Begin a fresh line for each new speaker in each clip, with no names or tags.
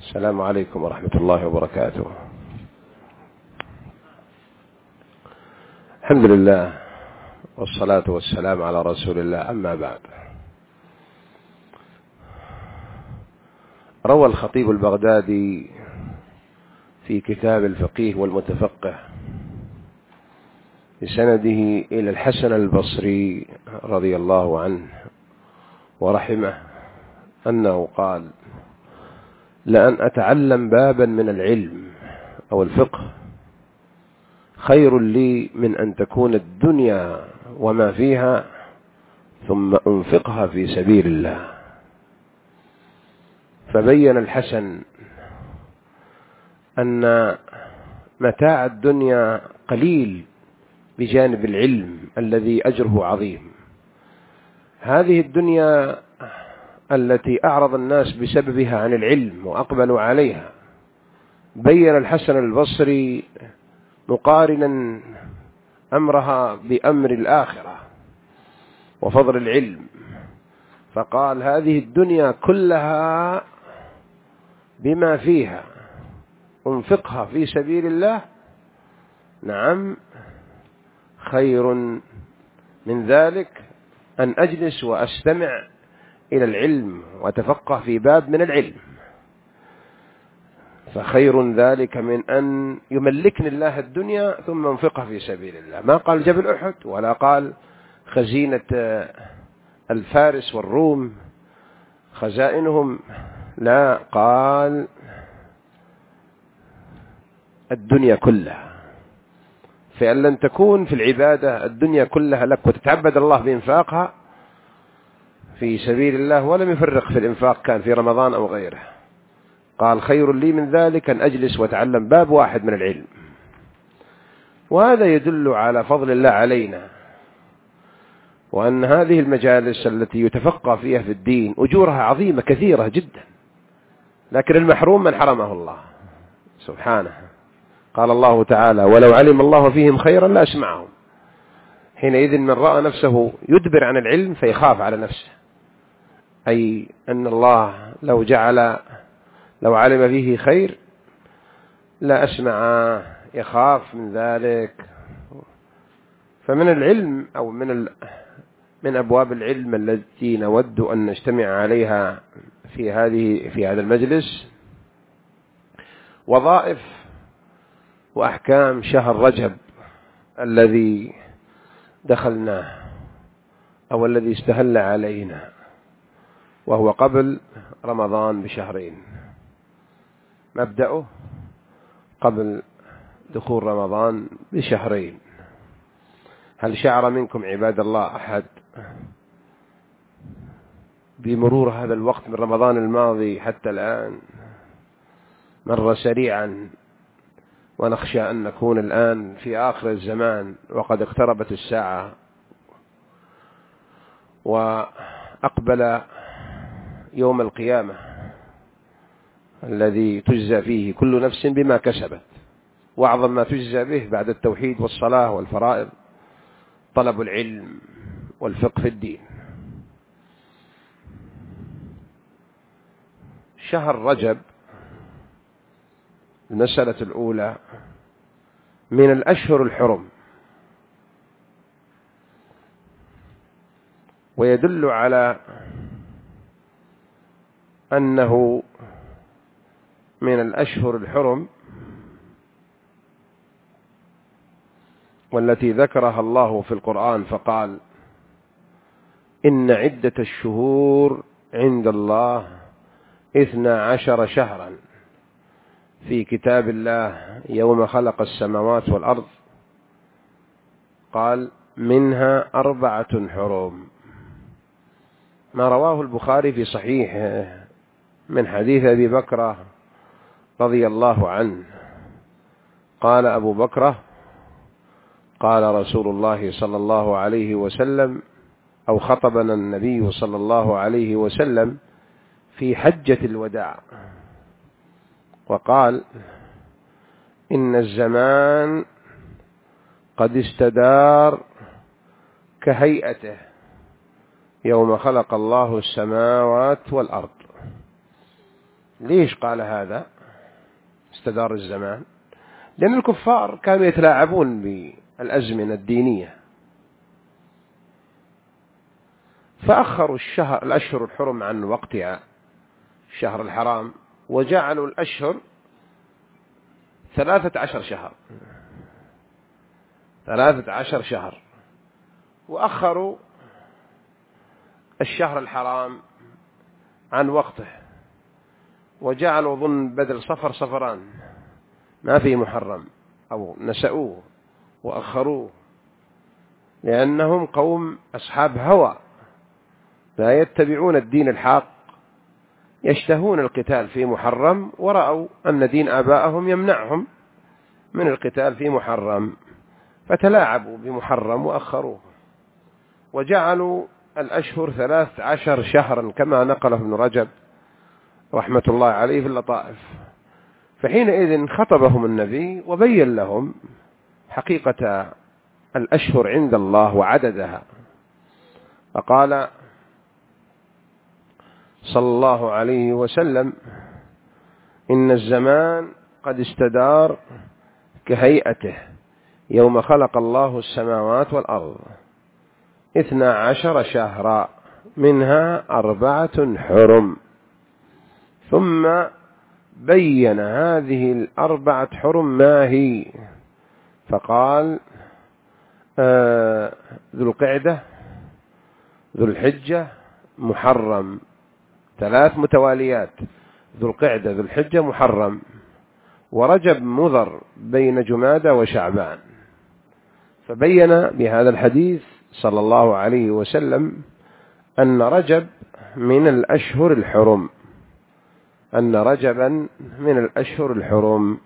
السلام عليكم ورحمة الله وبركاته. الحمد لله والصلاة والسلام على رسول الله، أما بعد. روى الخطيب البغدادي في كتاب الفقيه والمتفقه بسنده إلى الحسن البصري رضي الله عنه ورحمه أنه قال: لأن أتعلم بابا من العلم أو الفقه خير لي من أن تكون الدنيا وما فيها ثم أنفقها في سبيل الله. فبين الحسن أن متاع الدنيا قليل بجانب العلم الذي أجره عظيم. هذه الدنيا التي أعرض الناس بسببها عن العلم وأقبلوا عليها، بين الحسن البصري مقارنا أمرها بأمر الآخرة وفضل العلم، فقال: هذه الدنيا كلها بما فيها أنفقها في سبيل الله، نعم، خير من ذلك أن أجلس وأستمع إلى العلم وأتفقه في باب من العلم، فخير ذلك من أن يملكني الله الدنيا ثم أنفقها في سبيل الله. ما قال جبل أحد ولا قال خزينة الفارس والروم خزائنهم، لا، قال الدنيا كلها. فإن لن تكون في العبادة الدنيا كلها لك وتتعبد الله بإنفاقها في سبيل الله، ولم يفرق في الإنفاق كان في رمضان أو غيره، قال: خير لي من ذلك أن أجلس وأتعلم باب واحد من العلم. وهذا يدل على فضل الله علينا، وأن هذه المجالس التي يتفقه فيها في الدين أجورها عظيمة كثيرة جدا، لكن المحروم من حرمه الله سبحانه. قال الله تعالى: ولو علم الله فيهم خيرا لأسمعهم. حينئذ من رأى نفسه يدبر عن العلم فيخاف على نفسه، أي أن الله لو علم فيه خير لا أسمع، يخاف من ذلك. فمن العلم أو من أبواب العلم التي نود أن نجتمع عليها في هذا المجلس وظائف وأحكام شهر رجب الذي دخلناه أو الذي استهل علينا، وهو قبل رمضان بشهرين. مبدأه قبل دخول رمضان بشهرين. هل شعر منكم عباد الله أحد بمرور هذا الوقت من رمضان الماضي حتى الآن؟ مر سريعا، ونخشى أن نكون الآن في آخر الزمان وقد اقتربت الساعة وأقبل يوم القيامة الذي تجزى فيه كل نفس بما كسبت. وأعظم ما تجزى به بعد التوحيد والصلاة والفرائض طلب العلم والفقه في الدين. شهر رجب، المسألة الأولى، من الأشهر الحرم، ويدل على أنه من الأشهر الحرم والتي ذكرها الله في القرآن فقال: إن عدة الشهور عند الله 12 شهرا في كتاب الله يوم خلق السماوات والأرض، قال: منها 4 حرم. ما رواه البخاري في صحيحه من حديث أبي بكر رضي الله عنه قال أبو بكر: قال رسول الله صلى الله عليه وسلم، أو خطبنا النبي صلى الله عليه وسلم في حجة الوداع، وقال: إن الزمان قد استدار كهيئته يوم خلق الله السماوات والأرض، ليش قال هذا استدار الزمان؟ لأن الكفار كانوا يتلاعبون بالأزمنة الدينية، فأخروا الأشهر الحرم عن وقتها، الشهر الحرام، وجعلوا الأشهر 13 شهر، 13 شهر، وأخروا الشهر الحرام عن وقته، وجعلوا ظن بدل صفر صفران، ما في محرم، أو نسأوه وأخروه، لأنهم قوم أصحاب هوى لا يتبعون الدين الحق، يشتهون القتال في محرم، ورأوا أن دين آبائهم يمنعهم من القتال في محرم، فتلاعبوا بمحرم وأخروه، وجعلوا الأشهر 13 شهرا كما نقله ابن رجب رحمة الله عليه في اللطائف. فحينئذ خطبهم النبي وبين لهم حقيقة الأشهر عند الله وعددها، فقال صلى الله عليه وسلم: إن الزمان قد استدار كهيئته يوم خلق الله السماوات والأرض 12 شهرا منها 4 حرم، ثم بين هذه 4 حرم ما هي، فقال ذو القعدة، ذو الحجة، محرم، 3 متواليات، ذو القعدة ذو الحجة محرم، ورجب مضر بين جمادى وشعبان. فبين بهذا الحديث صلى الله عليه وسلم أن رجب من الأشهر الحرم، أن رجبا من الأشهر الحرم.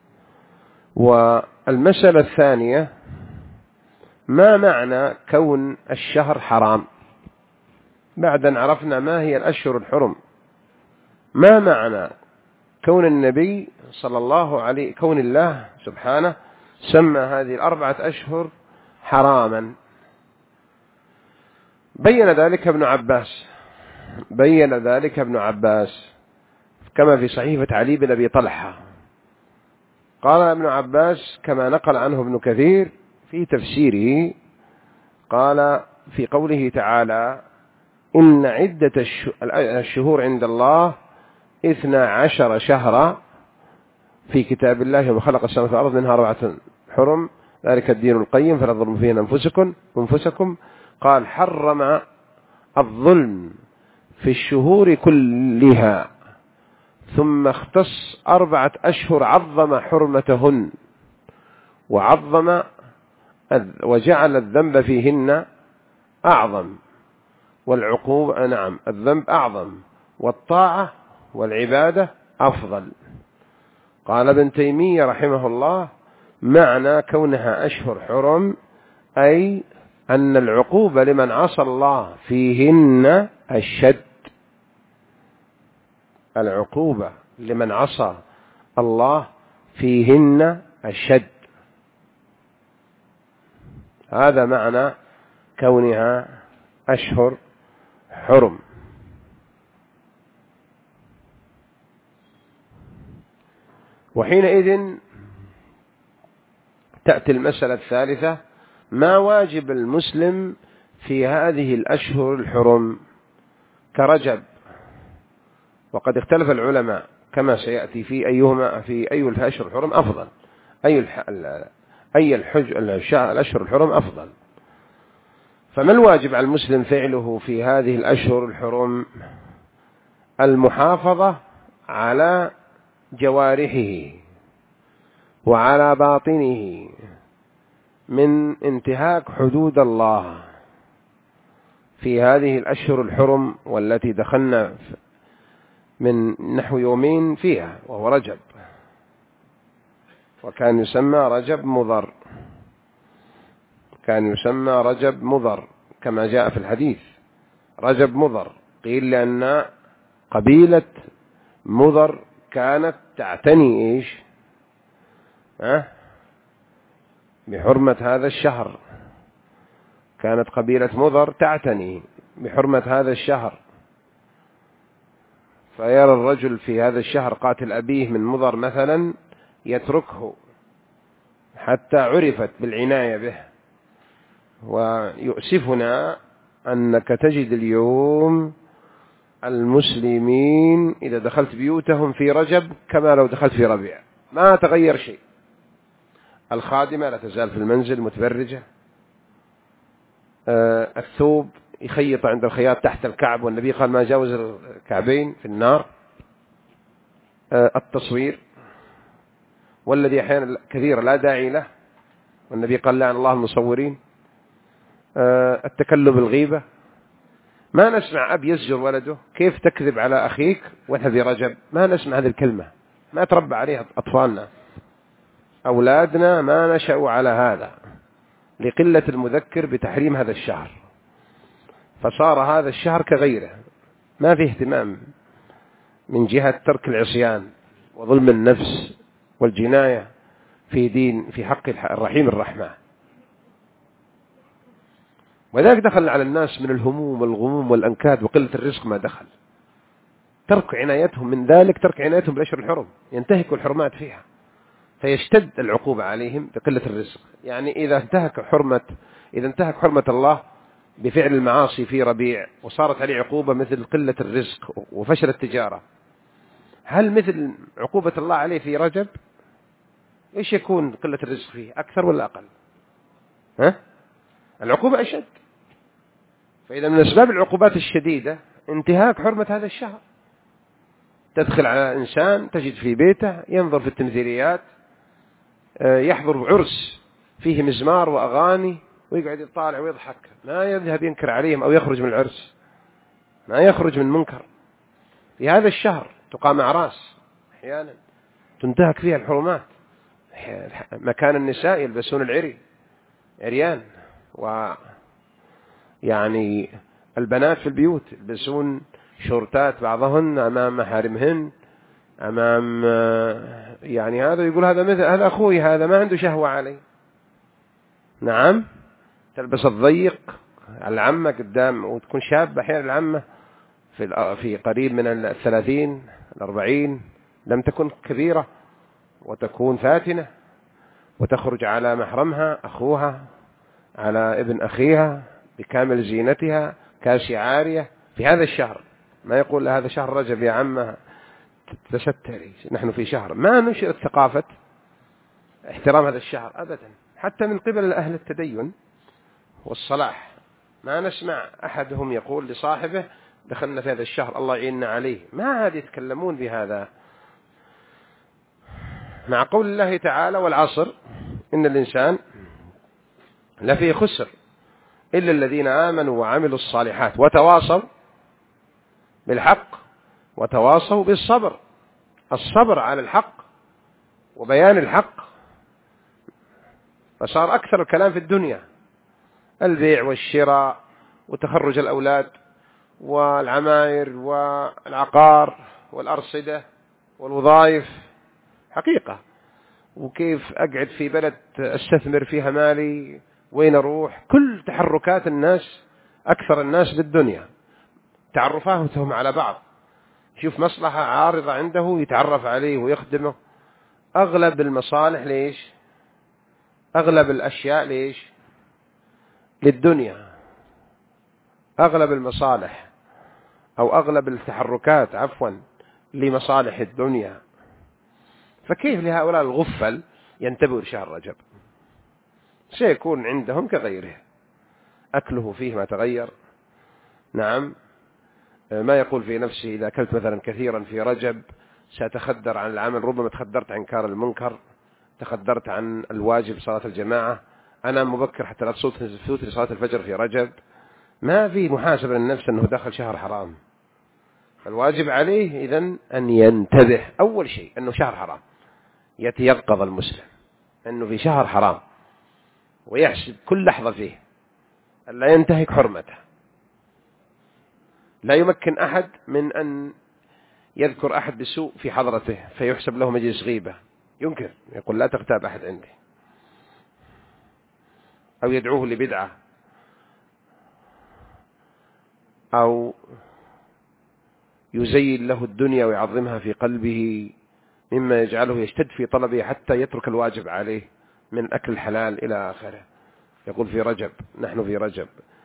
والمسألة الثانية: ما معنى كون الشهر حرام؟ بعد أن عرفنا ما هي الأشهر الحرم، ما معنى كون النبي صلى الله عليه، كون الله سبحانه سمى هذه 4 أشهر حراما؟ بين ذلك ابن عباس كما في صحيفة علي بن أبي طلحة. قال ابن عباس كما نقل عنه ابن كثير في تفسيره، قال في قوله تعالى: إن عدة الشهور عند الله 12 شهرا في كتاب الله يوم خلق السماوات والأرض منها 4 حرم ذلك الدين القيم فلا تظلموا فيهن أنفسكم. قال: حرم الظلم في الشهور كلها، ثم اختص 4 أشهر عظم حرمتهن، وجعل الذنب فيهن أعظم، والعقوبة الذنب أعظم، والطاعة والعبادة أفضل. قال ابن تيمية رحمه الله: معنى كونها أشهر حرم أي أن العقوبة لمن عصى الله فيهن الشد، العقوبة لمن عصى الله فيهن الشد، هذا معنى كونها أشهر حرم. وحينئذ تأتي المسألة الثالثة: ما واجب المسلم في هذه الأشهر الحرم كرجب؟ وقد اختلف العلماء كما سيأتي في أي الأشهر الحرم أفضل، الأشهر الحرم أفضل. فما الواجب على المسلم فعله في هذه الأشهر الحرم؟ المحافظة على جوارحه وعلى باطنه من انتهاك حدود الله في هذه الأشهر الحرم، والتي دخلنا من نحو يومين فيها، وهو رجب، وكان يسمى رجب مضر كما جاء في الحديث، رجب مضر. قيل لأن قبيلة مضر كانت تعتني إيش بحرمة هذا الشهر، كانت قبيلة مضر تعتني بحرمة هذا الشهر، فيرى الرجل في هذا الشهر قاتل أبيه من مضر مثلا يتركه حتى عرفت بالعناية به. ويؤسفنا أنك تجد اليوم المسلمين إذا دخلت بيوتهم في رجب كما لو دخلت في ربيع، ما تغير شيء. الخادمة لا تزال في المنزل متبرجة، الثوب يخيط عند الخياط تحت الكعب، والنبي قال ما جاوز الكعبين في النار. التصوير والذي أحيانا كثيرا لا داعي له، والنبي قال لعن الله المصورين. التكلم بالغيبة، ما نسمع أب يزجر ولده كيف تكذب على أخيك وأنت في رجب، ما نسمع هذه الكلمة، ما تربى عليها أطفالنا، أولادنا ما نشأوا على هذا لقلة المذكر بتحريم هذا الشهر، فصار هذا الشهر كغيره، ما فيه اهتمام من جهة ترك العصيان وظلم النفس والجناية في حق الرحيم الرحمة. وذلك دخل على الناس من الهموم والغموم والأنكاد وقلة الرزق ما دخل، ترك عنايتهم من ذلك، ترك عنايتهم بالأشهر الحرم، ينتهكوا الحرمات فيها فيشتد العقوبة عليهم بقلة الرزق. يعني إذا انتهك حرمة الله بفعل المعاصي في ربيع وصارت عليه عقوبة مثل قلة الرزق وفشل التجارة، هل مثل عقوبة الله عليه في رجب؟ إيش يكون قلة الرزق فيه، أكثر ولا أقل؟ العقوبة أشد. فإذا من أسباب العقوبات الشديدة انتهاك حرمة هذا الشهر. تدخل على إنسان تجد في بيته ينظر في التمثيليات، يحضر عرس فيه مزمار وأغاني ويقعد يطالع ويضحك، ما يذهب ينكر عليهم أو يخرج من العرس، ما يخرج من منكر. في هذا الشهر تقام أعراس أحيانا تنتهك فيها الحرمات، مكان النساء يلبسون عريان، ويعني البنات في البيوت يلبسون شورتات بعضهن أمام محارمهن، أمام يعني هذا يقول هذا أخوي، هذا ما عنده شهوة علي. نعم، تلبس الضيق العمة قدام، وتكون شابة أحيانا العمة في قريب من 30 40، لم تكن كبيرة وتكون فاتنة، وتخرج على محرمها أخوها، على ابن أخيها بكامل زينتها كاسية عارية في هذا الشهر. ما يقول هذا شهر رجب يا عمه تستري، نحن في شهر. ما نشرت ثقافة احترام هذا الشهر أبدا، حتى من قبل أهل التدين والصلاح ما نسمع أحدهم يقول لصاحبه دخلنا في هذا الشهر الله يعيننا عليه، ما هذه يتكلمون بهذا، مع قول الله تعالى والعصر إن الإنسان لفي خسر إلا الذين آمنوا وعملوا الصالحات وتواصوا بالحق وتواصوا بالصبر. الصبر على الحق وبيان الحق، فصار أكثر الكلام في الدنيا البيع والشراء وتخرج الأولاد والعماير والعقار والأرصدة والوظائف حقيقة، وكيف أقعد في بلد أستثمر فيها مالي، وين أروح، كل تحركات الناس، أكثر الناس بالدنيا تعرفاتهم على بعض، شوف مصلحة عارضة عنده يتعرف عليه ويخدمه. أغلب المصالح ليش؟ أغلب الأشياء ليش؟ للدنيا. أغلب المصالح أو أغلب التحركات عفوا لمصالح الدنيا. فكيف لهؤلاء الغفل ينتبهوا لشهر رجب؟ سيكون عندهم كغيره، أكله فيه ما تغير. نعم، ما يقول في نفسه إذا أكلت مثلا كثيرا في رجب سأتخدر عن العمل، ربما تخدرت عن كار المنكر، تخدرت عن الواجب صلاة الجماعة، أنا مبكر حتى لا تفوت صلاة الفجر في رجب. ما في محاسبة للنفس أنه دخل شهر حرام. الواجب عليه إذن أن ينتبه أول شيء أنه شهر حرام، يتيقظ المسلم أنه في شهر حرام ويحسب كل لحظة فيه ألا ينتهك حرمته. لا يمكن أحد من أن يذكر أحد بسوء في حضرته فيحسب له مجلس غيبة، ينكر، يقول لا تغتاب أحد عندي، أو يدعوه لبدعة، أو يزين له الدنيا ويعظمها في قلبه، مما يجعله يشتد في طلبه حتى يترك الواجب عليه من أكل الحلال إلى آخره. يقول في رجب، نحن في رجب،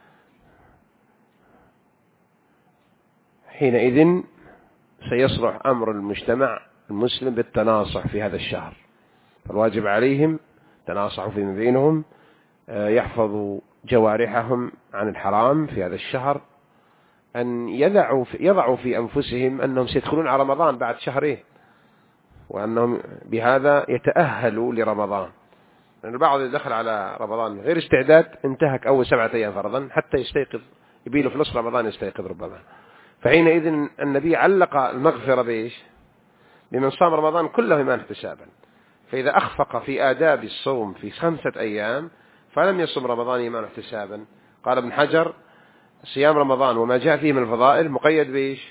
حينئذ سيصلح أمر المجتمع المسلم بالتناصح في هذا الشهر. فالواجب عليهم تناصحوا فيما بينهم، يحفظوا جوارحهم عن الحرام في هذا الشهر، أن يضعوا في أنفسهم أنهم سيدخلون على رمضان بعد شهرين، وأنهم بهذا يتأهلوا لرمضان. لأن البعض دخل على رمضان غير استعداد، انتهك أول 7 أيام فرضا حتى يستيقظ، يبيله في نصف رمضان يستيقظ ربما. فحينئذ النبي علق المغفرة بإيش؟ بمن صام رمضان كله إيمان احتسابا. فإذا أخفق في آداب الصوم في 5 أيام فلم يصم رمضان إيمان احتسابا. قال ابن حجر: صيام رمضان وما جاء فيه من الفضائل مقيد بإيش؟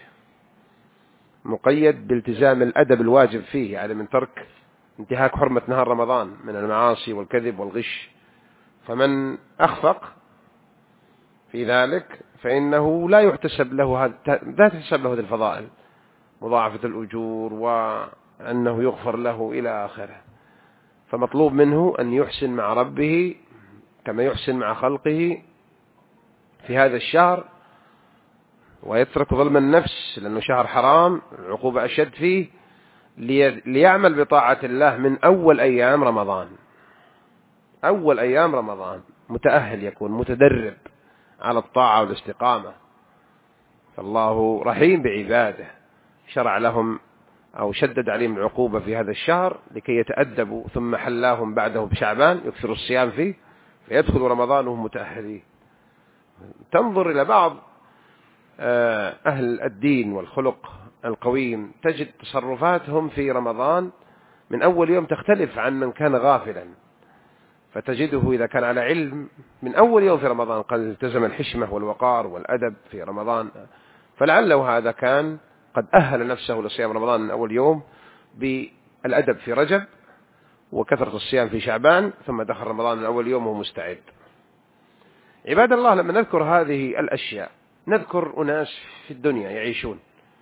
مقيد بالتزام الأدب الواجب فيه، يعني من ترك انتهاك حرمة نهار رمضان من المعاصي والكذب والغش. فمن أخفق في ذلك فإنه لا تحسب له هذه الفضائل، مضاعفة الأجور وأنه يغفر له إلى آخره. فمطلوب منه أن يحسن مع ربه كما يحسن مع خلقه في هذا الشهر، ويترك ظلم النفس لأنه شهر حرام العقوبة أشد فيه، ليعمل بطاعة الله من أول أيام رمضان. أول أيام رمضان متأهل، يكون متدرب على الطاعة والاستقامة. فالله رحيم بعباده، شرع لهم أو شدد عليهم العقوبة في هذا الشهر لكي يتأدبوا، ثم حلاهم بعده بشعبان يكثروا الصيام فيه، فيدخلوا رمضان وهم متأهلين. تنظر إلى بعض أهل الدين والخلق القويم، تجد تصرفاتهم في رمضان من أول يوم تختلف عن من كان غافلا. فتجده إذا كان على علم من أول يوم في رمضان قد التزم الحشمة والوقار والأدب في رمضان، فلعله هذا كان قد أهل نفسه لصيام رمضان من أول يوم بالأدب في رجب وكثرة الصيام في شعبان، ثم دخل رمضان من أول يوم وهو مستعد. عباد الله، لما نذكر هذه الأشياء نذكر أناس في الدنيا يعيشون،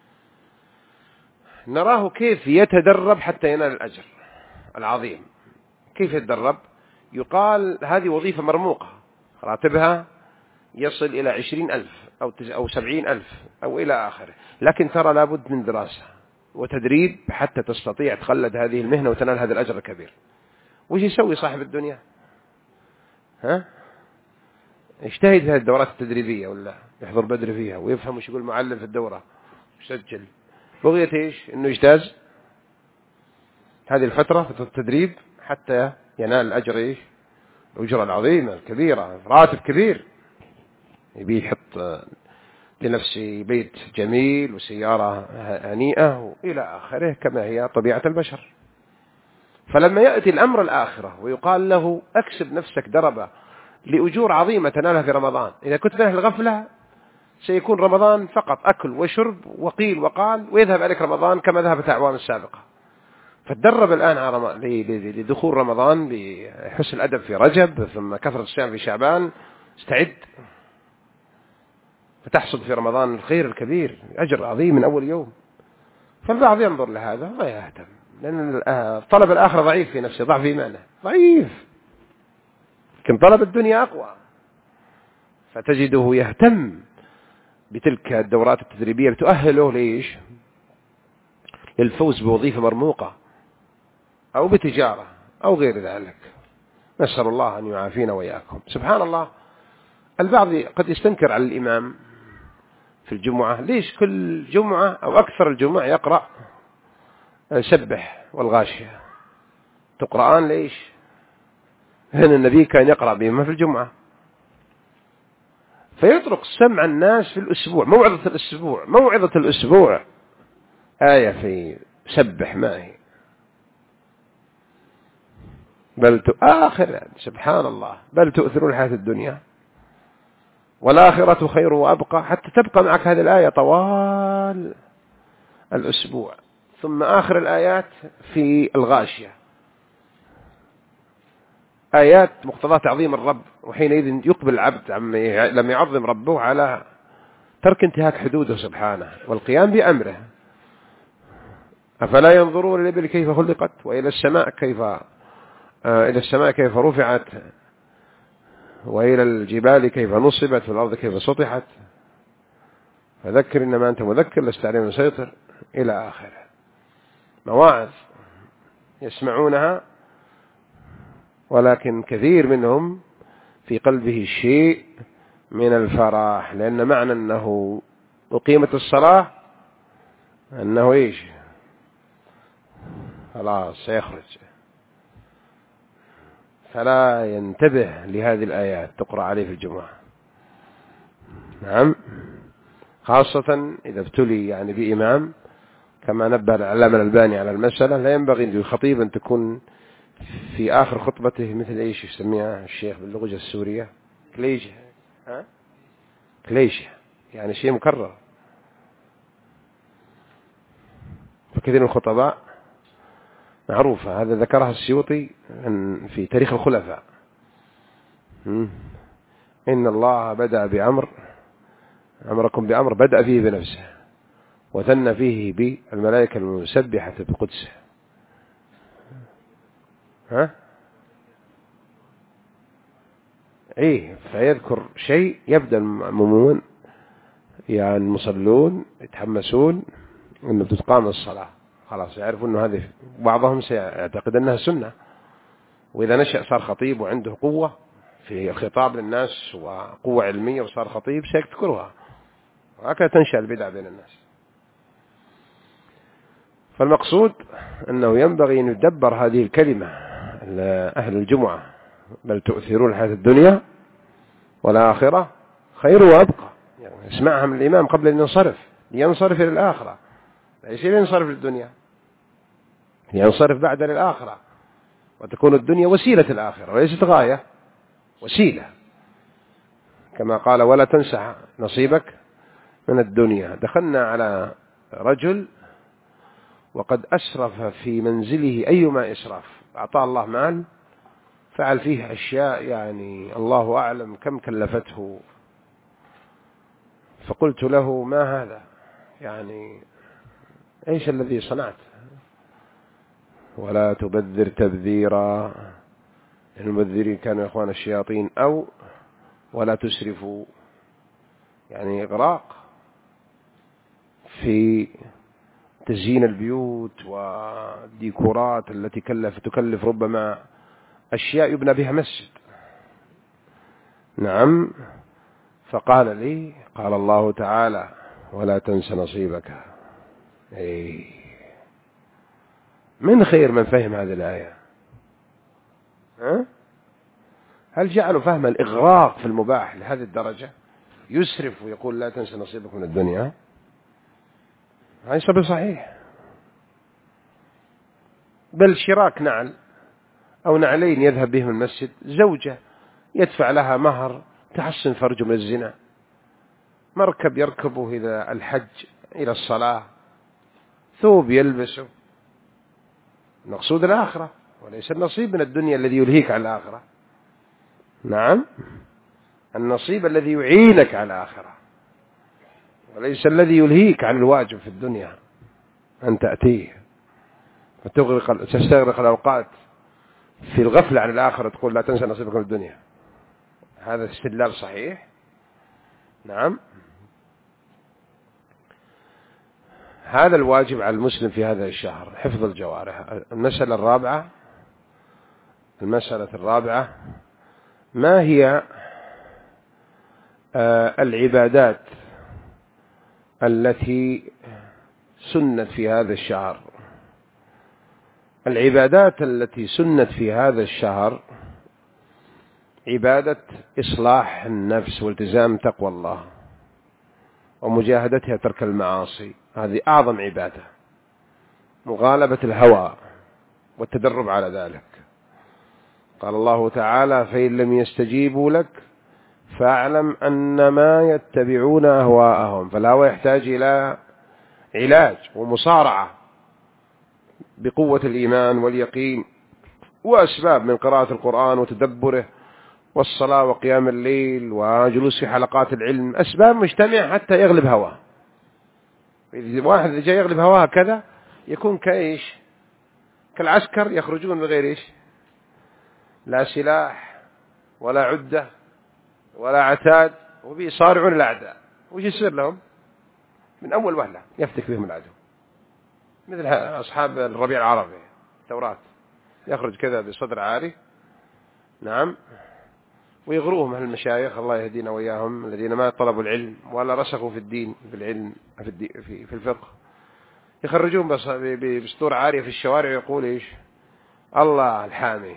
نراه كيف يتدرب حتى ينال الأجر العظيم. كيف يتدرب؟ يقال هذه وظيفة مرموقة، راتبها يصل إلى 20,000 أو 70,000 أو إلى آخره، لكن ترى لابد من دراسة وتدريب حتى تستطيع تخلد هذه المهنة وتنال هذا الأجر الكبير. وش يسوي صاحب الدنيا؟ يجتهد في هذه الدورات التدريبية ولا يحضر بدري فيها ويفهم وش يقول المعلم في الدورة ويسجل، بغية إيش؟ إنه يجتاز هذه الفترة، فترة التدريب، حتى ينال الأجر إيش؟ الأجرة العظيمة الكبيرة، راتب كبير، يبي يحط لنفسه بيت جميل وسيارة هنيئة وإلى آخره، كما هي طبيعة البشر. فلما يأتي الأمر الآخرة ويقال له أكسب نفسك دربة لأجور عظيمة تنالها في رمضان، إذا كنت من أهل الغفلة سيكون رمضان فقط أكل وشرب وقيل وقال، ويذهب عليك رمضان كما ذهبت الأعوام السابقة. فتدرب الآن على لدخول رمضان بحسن الأدب في رجب، ثم كثرة الصيام في شعبان، استعد فتحصد في رمضان الخير الكبير، أجر عظيم من أول يوم. فالبعض ينظر لهذا ولا يهتم، لأن طلب الآخرة ضعيف في نفسه، ضعف إيمانه ضعيف، لكن طلب الدنيا أقوى، فتجده يهتم بتلك الدورات التدريبية بتؤهله ليش؟ للفوز بوظيفة مرموقة أو بتجارة أو غير ذلك. نسأل الله أن يعافينا وإياكم. سبحان الله، البعض قد يستنكر على الإمام في الجمعة، ليش كل جمعة أو أكثر الجمعة يقرأ سبح والغاشية تقرأان؟ ليش؟ هنا النبي كان يقرأ بهما في الجمعة. فيترك سمع الناس في الأسبوع، موعظة الأسبوع آية في سبح، ما هي بل آخر، سبحان الله، بل تؤثرون الحياة الدنيا والآخرة خير وأبقى، حتى تبقى معك هذه الآية طوال الأسبوع. ثم آخر الآيات في الغاشية آيات مقتضى تعظيم الرب، وحينئذ يقبل العبد لما يعظم ربه على ترك انتهاك حدوده سبحانه والقيام بأمره. أفلا ينظرون إلى الإبل كيف خلقت وإلى السماء كيف رفعت وإلى الجبال كيف نصبت والأرض كيف سطحت فذكر إنما أنت مذكر لست عليهم مسيطر إلى آخره. مواعظ يسمعونها ولكن كثير منهم في قلبه شيء من الفرح، لأن معنى أنه أقيمت الصلاة أنه إيش؟ خلاص سيخرج، فلا ينتبه لهذه الآيات تقرأ عليه في الجمعة. نعم، خاصة إذا ابتلي يعني بإمام كما نبه العلامة الألباني على المسألة. لا ينبغي للخطيب أن تكون في آخر خطبته مثل إيش يسميها الشيخ باللغة السورية كليشة، كليشة يعني شيء مكرر. فكثير من الخطباء معروفة، هذا ذكرها السيوطي في تاريخ الخلفاء. إن الله بدأ أمركم بأمر بدأ فيه بنفسه وثنى فيه بالملائكة المسبحة بقدسه. فيذكر شيء يبدأ المؤمنون يعني المصلون يتحمسون أنه تتقام الصلاة، خلاص يعرفون أنه هذه، بعضهم سيعتقد أنها سنة، وإذا نشأ صار خطيب وعنده قوة في الخطاب للناس وقوة علمية وصار خطيب سيذكرها، وهكذا تنشأ البدع بين الناس. فالمقصود أنه ينبغي أن يدبر هذه الكلمة لأهل الجمعة، بل تؤثرون الحياة الدنيا والآخرة خير وأبقى. يعني اسمعها من الإمام قبل أن ينصرف إلى الآخرة، ليس ينصرف للدنيا، ينصرف بعد للآخرة، وتكون الدنيا وسيلة الآخرة وليست غاية، وسيلة. كما قال ولا تنسى نصيبك من الدنيا. دخلنا على رجل وقد أسرف في منزله أيما إسراف، أعطاه الله مال فعل فيه أشياء يعني الله أعلم كم كلفته. فقلت له ما هذا، يعني إيش الذي صنعت؟ ولا تبذر تبذيرا، المبذرين كانوا إخوان الشياطين، أو ولا تسرفوا، يعني إغراق في تزيين البيوت والديكورات التي تكلف ربما أشياء يبنى بها مسجد. نعم. فقال لي قال الله تعالى ولا تنس نصيبك. من خير من فهم هذه الآية؟ هل جعلوا فهم الإغراق في المباح لهذه الدرجة؟ يسرف ويقول لا تنس نصيبك من الدنيا؟ ليس بصحيح. بل شراك نعل أو نعلين يذهب بهم المسجد، زوجة يدفع لها مهر تحسن فرجه من الزنا، مركب يركبه إلى الحج إلى الصلاة، ثوب يلبسه. المقصود الآخرة وليس النصيب من الدنيا الذي يلهيك على الآخرة. نعم، النصيب الذي يعينك على الآخرة وليس الذي يلهيك عن الواجب في الدنيا أن تأتيه تستغرق الأوقات في الغفلة عن الآخرة، تقول لا تنسى نصيبك من الدنيا. هذا استدلال صحيح. نعم، هذا الواجب على المسلم في هذا الشهر، حفظ الجوارح. المسألة الرابعة ما هي العبادات التي سنت في هذا الشهر؟ العبادات التي سنت في هذا الشهر عبادة إصلاح النفس والتزام تقوى الله ومجاهدتها ترك المعاصي، هذه أعظم عبادة، مغالبة الهوى والتدرب على ذلك. قال الله تعالى فإن لم يستجيبوا لك فاعلم أنما يتبعون أهواءهم. فالهوى يحتاج إلى علاج ومصارعة بقوة الإيمان واليقين وأسباب من قراءة القرآن وتدبره والصلاة وقيام الليل وجلوس في حلقات العلم، أسباب مجتمعة حتى يغلب هواه. إذا واحد جاء يغلب هواه كذا يكون كإيش؟ كالعسكر يخرجون من غير إيش؟ لا سلاح ولا عدة ولا عتاد، وبيصارعون الأعداء. وش يصير لهم؟ من أول وهلة يفتك بهم العدو، مثل أصحاب الربيع العربي التوراة، يخرج كذا بصدر عاري، نعم، ويغروهم أهل المشايخ الله يهدينا وإياهم الذين ما طلبوا العلم ولا رسخوا في الدين بالعلم في الفقه، يخرجون بسطور عارية في الشوارع ويقول إيش؟ الله الحامي،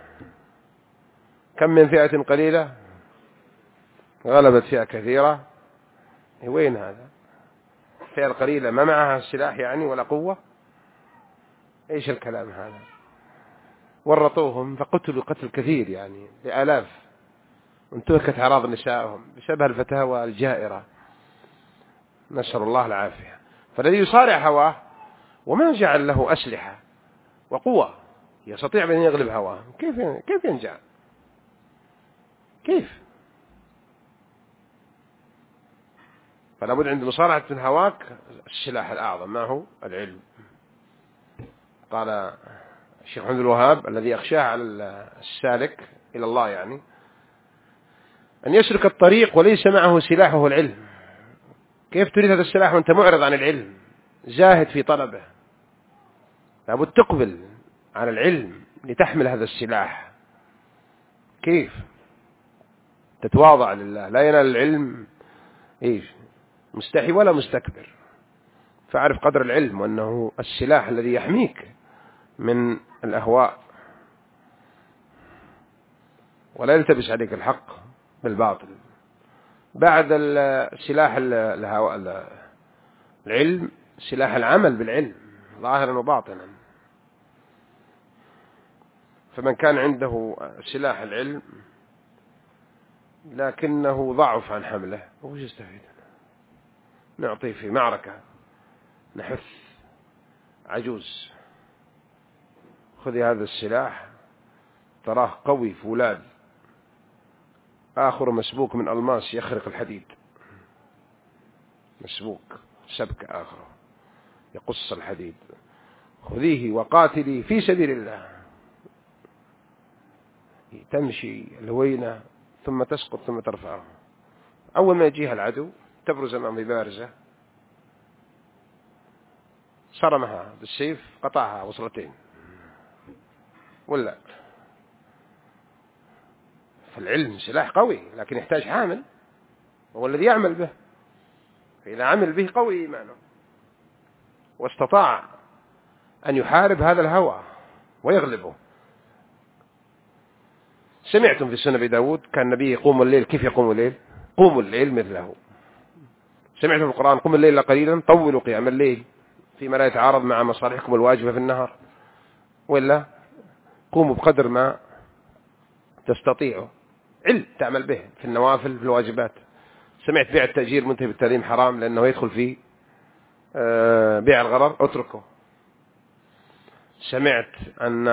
كم من فئة قليلة غلبت فئة كثيرة. وين هذا؟ الفئة القليلة ما معها السلاح يعني ولا قوة؟ إيش الكلام هذا؟ ورطوهم فقتلوا قتل كثير يعني بآلاف، وانتهكت أعراض نسائهم بسبب الفتاوى الجائرة، نسأل الله العافية. فالذي يصارع هواه وما جعل له أسلحة وقوة يستطيع أن يغلب هواه، كيف ينجع؟ كيف؟ فلا بد عند مصارعة هواك السلاح الأعظم ما هو؟ العلم. قال الشيخ محمد الوهاب الذي يخشاه على السالك إلى الله يعني أن يسلك الطريق وليس معه سلاحه العلم. كيف تريد هذا السلاح وأنت معرض عن العلم، زاهد في طلبه؟ لابد تقبل على العلم لتحمل هذا السلاح. كيف تتواضع لله؟ لا ينال العلم إيش؟ مستحي ولا مستكبر. فاعرف قدر العلم وأنه السلاح الذي يحميك من الأهواء، ولا يلتبس عليك الحق بالباطل. بعد السلاح العلم سلاح العمل بالعلم ظاهرا وباطنا. فمن كان عنده سلاح العلم لكنه ضعف عن حمله وش يستفيد؟ نعطيه في معركة نحث عجوز خذي هذا السلاح تراه قوي فولاذ، آخر مسبوك من ألماس يخرق الحديد، مسبوك سبك آخر يقص الحديد، خذيه وقاتلي في سبيل الله. تمشي الهوينة ثم تسقط ثم ترفعه. أول ما يجيها العدو تبرز أمام بارزة، صرمها بالسيف قطعها وصلتين ولا. فالعلم سلاح قوي لكن يحتاج حامل، هو الذي يعمل به. فإذا عمل به قوي إيمانه واستطاع أن يحارب هذا الهوى ويغلبه. سمعتم في سنة داود كان النبي يقوم الليل، كيف يقوم الليل؟ قوموا الليل مثله. سمعتم في القرآن قوموا الليل قليلا طولوا قيام الليل فيما لا يتعارض مع مصالحكم الواجبة في النهار، ولا قوموا بقدر ما تستطيعوا، علم تعمل به في النوافل في الواجبات. سمعت بيع التأجير منتهي بالتعليم حرام لأنه يدخل فيه بيع الغرر، اتركه. سمعت أن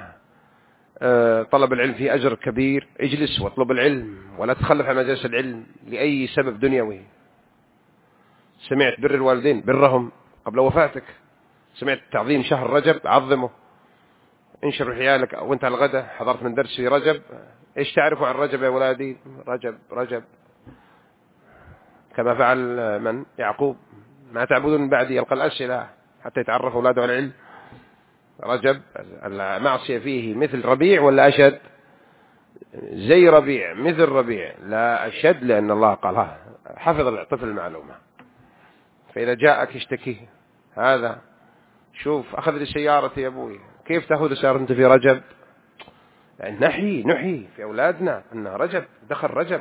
طلب العلم فيه أجر كبير، اجلس واطلب العلم ولا تخلف عن مجالس العلم لأي سبب دنيوي. سمعت بر الوالدين برهم قبل وفاتك. سمعت تعظيم شهر رجب، عظمه، انشر حيالك وانت على الغداء حضرت من درس في رجب. ايش تعرفوا عن رجب يا ولادي؟ رجب كما فعل من؟ يعقوب، ما تعبدون من بعدي، يلقى الأسئلة حتى يتعرف أولاده على العلم. رجب المعصية فيه مثل ربيع ولا أشد؟ زي ربيع، مثل ربيع، لا أشد، لأن الله قال حفظ الطفل المعلومة. فإذا جاءك يشتكي هذا، شوف أخذ لي سيارتي يا أبوي، كيف تأخذ سيارة أنت في رجب؟ يعني نحي في أولادنا أن رجب دخل رجب.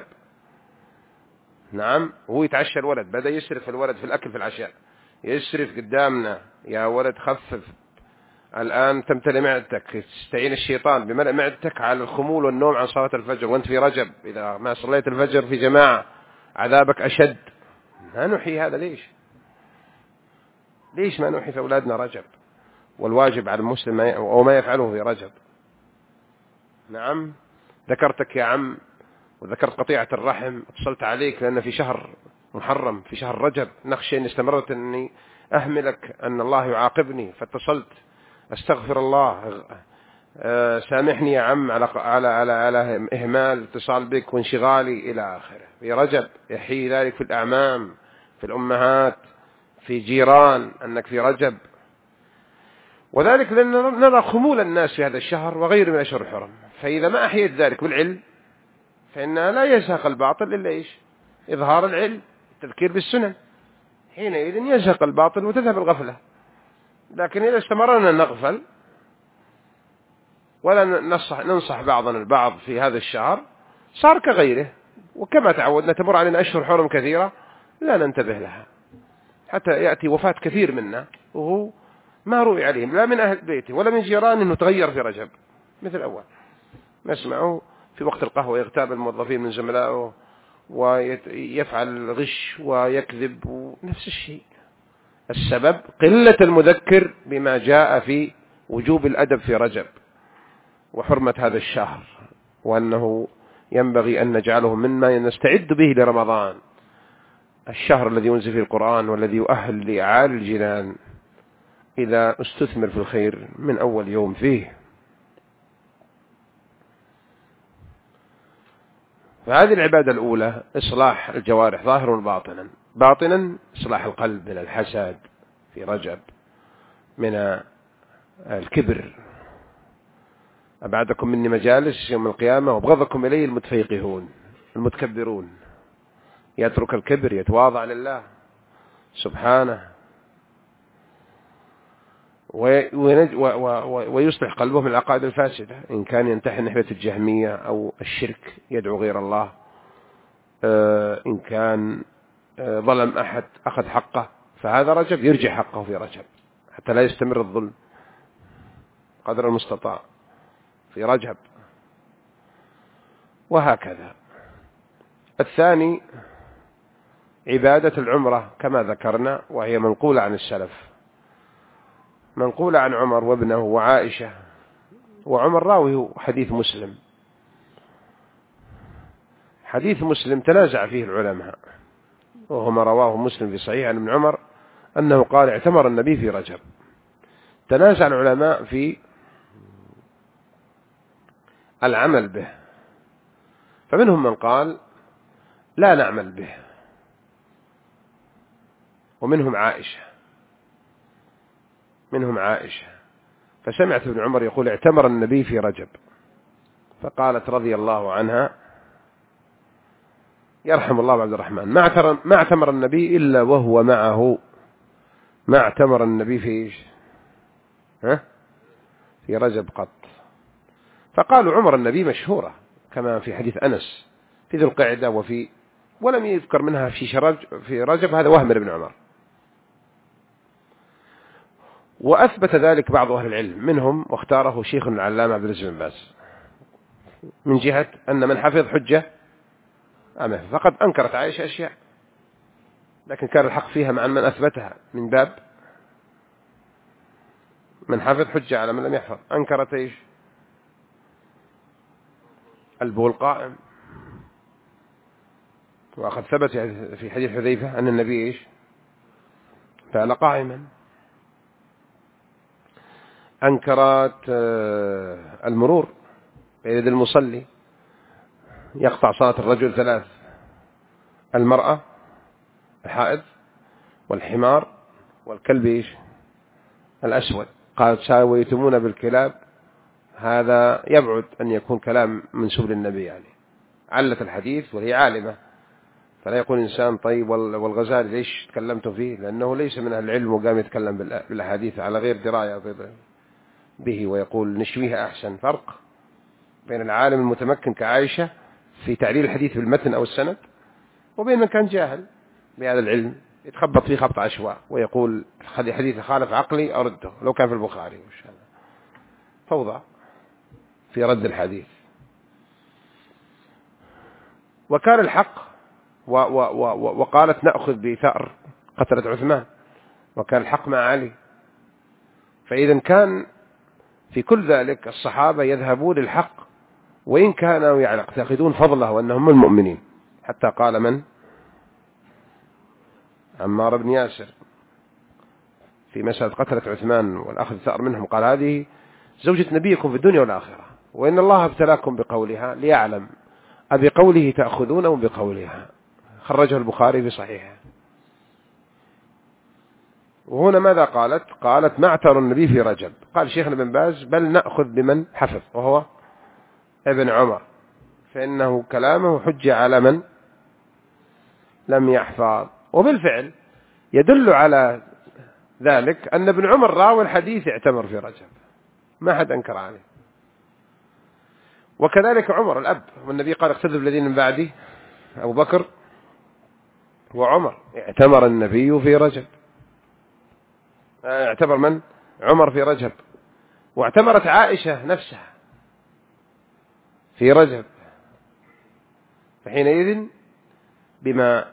نعم، هو يتعشى الولد، بدأ يسرف الولد في الأكل في العشاء، يسرف قدامنا، يا ولد خفف، الآن تمتلئ معدتك، تستعين الشيطان بملء معدتك على الخمول والنوم عن صلاة الفجر وانت في رجب، إذا ما صليت الفجر في جماعة عذابك أشد. ما نحيي هذا ليش ما نحيي في أولادنا رجب والواجب على المسلم أو ما يفعله في رجب؟ نعم، ذكرتك يا عم وذكرت قطيعة الرحم، اتصلت عليك لأن في شهر محرم، في شهر رجب، نخشى إن استمرت أني أهملك أن الله يعاقبني، فاتصلت أستغفر الله، سامحني يا عم على إهمال اتصال بك وانشغالي إلى آخره. في رجب يحيي ذلك في الأعمام، في الأمهات، في جيران، أنك في رجب. وذلك لأن نرى خمول الناس في هذا الشهر وغير من أشهر الحرم، فإذا ما أحييت ذلك بالعلم فإنها لا يزهق الباطل إلا إيش؟ إظهار العلم، التذكير بالسنن، حينئذ يزهق الباطل وتذهب الغفلة. لكن إذا استمرنا نغفل ولا ننصح بعضنا البعض في هذا الشهر صار كغيره، وكما تعودنا تمر علينا أشهر حرم كثيرة لا ننتبه لها، حتى يأتي وفاة كثير منا وهو ما روي عليهم لا من أهل بيته ولا من جيرانه أنه تغير في رجب مثل أول. نسمعه في وقت القهوة يغتاب الموظفين من زملائه ويفعل غش ويكذب ونفس الشيء. السبب قلة المذكر بما جاء في وجوب الأدب في رجب وحرمة هذا الشهر، وأنه ينبغي أن نجعله مما نستعد به لرمضان، الشهر الذي ينزل فيه القرآن والذي يؤهل لأعالي الجنان إذا استثمر في الخير من أول يوم فيه. فهذه العبادة الأولى إصلاح الجوارح ظاهرا وباطنا. باطنا إصلاح القلب من الحسد في رجب، من الكبر، أبعدكم مني مجالس يوم القيامة وابغضكم إلي المتفيقهون المتكبرون. يترك الكبر، يتواضع لله سبحانه، ويصلح قلبه من العقائد الفاسدة، إن كان ينتحي نحو الجهمية أو الشرك يدعو غير الله، إن كان ظلم أحد أخذ حقه فهذا رجب يرجع حقه في رجب حتى لا يستمر الظلم قدر المستطاع في رجب، وهكذا. الثاني عبادة العمرة كما ذكرنا، وهي منقولة عن السلف، منقولة عن عمر وابنه وعائشة، وعمر راوي حديث مسلم. حديث مسلم تنازع فيه العلماء، وهما رواه مسلم في صحيح عن ابن عمر أنه قال اعتمر النبي في رجب. تنازع العلماء في العمل به، فمنهم من قال لا نعمل به، ومنهم عائشة فسمعت ابن عمر يقول اعتمر النبي في رجب، فقالت رضي الله عنها يرحم الله عبد الرحمن ما اعتمر النبي إلا وهو معه، ما اعتمر النبي في رجب قط. فقالوا عمر النبي مشهورة كما في حديث أنس في ذي القعدة ولم يذكر منها في رجب، هذا وهم ابن عمر. وأثبت ذلك بعض أهل العلم منهم، واختاره شيخ العلامة عبد العزيز بن باز، من جهة أن من حفظ حجة أمه، فقد أنكرت عائشة أشياء لكن كان الحق فيها مع من أثبتها، من باب من حفظ حجة على من لم يحفظ. أنكرت البول قائم، وقد ثبت في حديث حذيفة أن النبي فعل قائما. أنكرت المرور بيد المصلي، يقطع صلاة الرجل 3، المرأة، الحائض، والحمار، والكلب الأسود. قالت ساويتمون بالكلاب، هذا يبعد أن يكون كلام منسوب للنبي، يعني علت الحديث وهي عالمة، فلا يقول إنسان طيب والغزالي ليش تكلمتوا فيه، لأنه ليس من أهل العلم وقام يتكلم بالأحاديث على غير دراية به ويقول نشويها أحسن. فرق بين العالم المتمكن كعائشة في تعليل الحديث بالمتن أو السند، وبين من كان جاهل بهذا العلم يتخبط فيه خبط عشواء ويقول حديث خالف عقلي أرده لو كان في البخاري، فوضى في رد الحديث. وكان الحق وقالت نأخذ بثأر قتلة عثمان، وكان الحق مع علي. فإذا كان في كل ذلك الصحابة يذهبون للحق وإن كانوا يعتقدون فضله وأنهم المؤمنين. حتى قال من؟ عمار بن ياسر في مسألة قتلة عثمان والأخذ الثأر منهم، قال هذه زوجة نبيكم في الدنيا والآخرة، وإن الله ابتلاكم بقولها ليعلم أبقوله تأخذون أو بقولها. خرجه البخاري في صحيحه. وهنا ماذا قالت؟ قالت ما اعتر النبي في رجب. قال شيخنا بن باز بل نأخذ بمن حفظ وهو ابن عمر، فإنه كلامه حجة على من لم يحفظ. وبالفعل يدل على ذلك أن ابن عمر راوي الحديث اعتمر في رجب، ما حد أنكر عليه. وكذلك عمر الأب، والنبي قال اقتدوا بالذين من بعدي، أبو بكر وعمر، اعتمر النبي في رجب، اعتبر من؟ عمر في رجب. واعتمرت عائشة نفسها في رجب. فحينئذ بما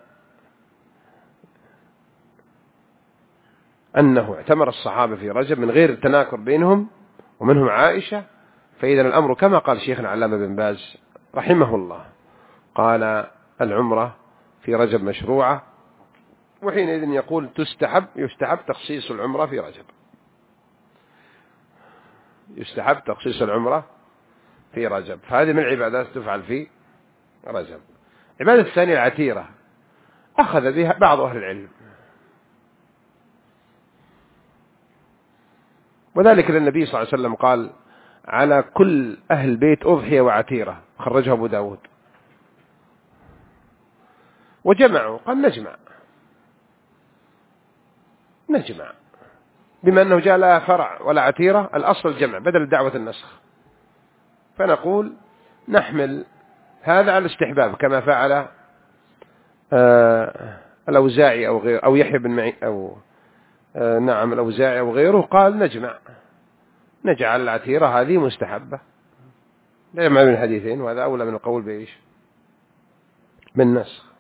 أنه اعتمر الصحابة في رجب من غير تناكر بينهم ومنهم عائشة، فإذا الأمر كما قال شيخنا علامة بن باز رحمه الله، قال العمرة في رجب مشروعة، وحينئذ يقول يستحب تخصيص العمرة في رجب، يستحب تخصيص العمرة في رجب. فهذه من العبادات تفعل في رجب. العبادة الثانية العتيرة، أخذ بها بعض أهل العلم، وذلك للنبي صلى الله عليه وسلم قال على كل أهل بيت أضحية وعتيرة، خرجها أبو داود. وجمعوا، قال نجمع بما أنه جاء لا فرع ولا عتيرة، الأصل الجمع بدل دعوة النسخ، فنقول نحمل هذا على الاستحباب كما فعل الأوزاعي أو غيره، أو يحيى بن معين، أو نعم الأوزاعي أو غيره، قال نجعل العتيرة هذه مستحبة، جمع من الحديثين، وهذا أولى من القول بإيش؟ بالنسخ.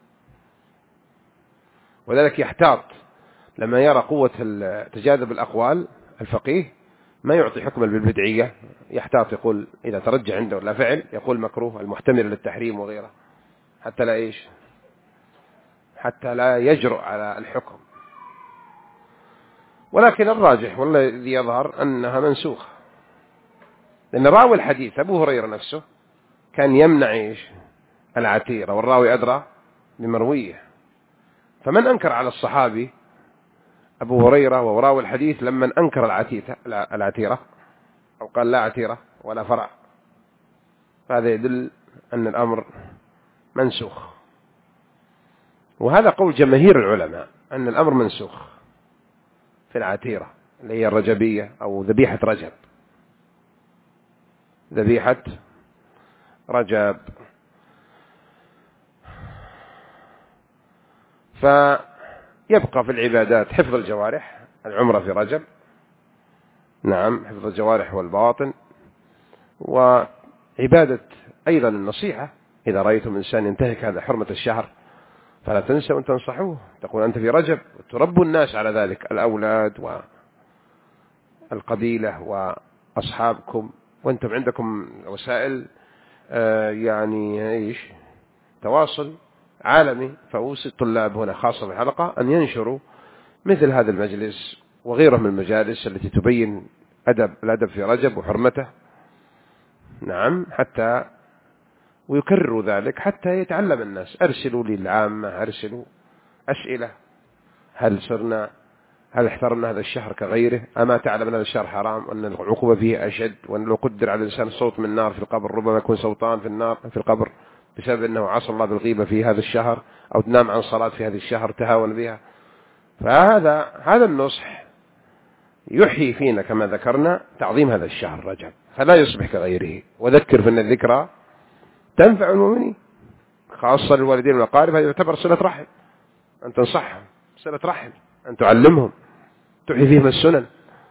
وذلك يحتاط لما يرى قوة تجاذب الأقوال الفقيه، ما يعطي حكما بالبدعية، يحتاط يقول إذا ترجع عنده لا فعل يقول مكروه المحتمل للتحريم وغيره، حتى لا إيش؟ حتى لا يجرؤ على الحكم. ولكن الراجح والذي يظهر أنها منسوخة، لأن راوي الحديث أبو هريرة نفسه كان يمنع إيش؟ العتيرة، والراوي أدرى بمرويه. فمن أنكر على الصحابي أبو هريرة وراوي الحديث لما أنكر العتيرة أو قال لا عتيرة ولا فرع، فهذا يدل أن الأمر منسوخ. وهذا قول جماهير العلماء أن الأمر منسوخ في العتيرة اللي هي الرجبية أو ذبيحة رجب، ذبيحة رجب. فيبقى في العبادات حفظ الجوارح، العمرة في رجب، نعم حفظ الجوارح والباطن، وعبادة أيضا النصيحة. إذا رأيتم إنسان ينتهك هذا حرمة الشهر فلا تنسوا أن تنصحوه، تقول أنت في رجب، وتربوا الناس على ذلك، الأولاد والقبيلة وأصحابكم، وأنتم عندكم وسائل يعني إيش تواصل عالمي. فأوصي الطلاب هنا خاصة في الحلقة أن ينشروا مثل هذا المجلس وغيره من المجالس التي تبين الأدب في رجب وحرمته، نعم، حتى ويكرروا ذلك حتى يتعلم الناس. أرسلوا للعامة، أرسلوا أسئلة، هل احترمنا هذا الشهر كغيره؟ أما تعلم أن هذا الشهر حرام، وأن العقوبة فيه أشد، وأن لو قدر على الإنسان صوت من نار في القبر ربما يكون صوتان في النار في القبر بسبب أنه عصى الله بالغيبة في هذا الشهر، أو تنام عن صلاة في هذا الشهر تهاون بها. فهذا النصح يحيي فينا كما ذكرنا تعظيم هذا الشهر رجب، فلا يصبح كغيره. وذكر فإن الذكرى تنفع المؤمنين، خاصة الوالدين والأقارب. هذا يعتبر صلة رحم، أن تنصحهم، صلة رحم، أن تعلمهم، تحيي فيهم السنن.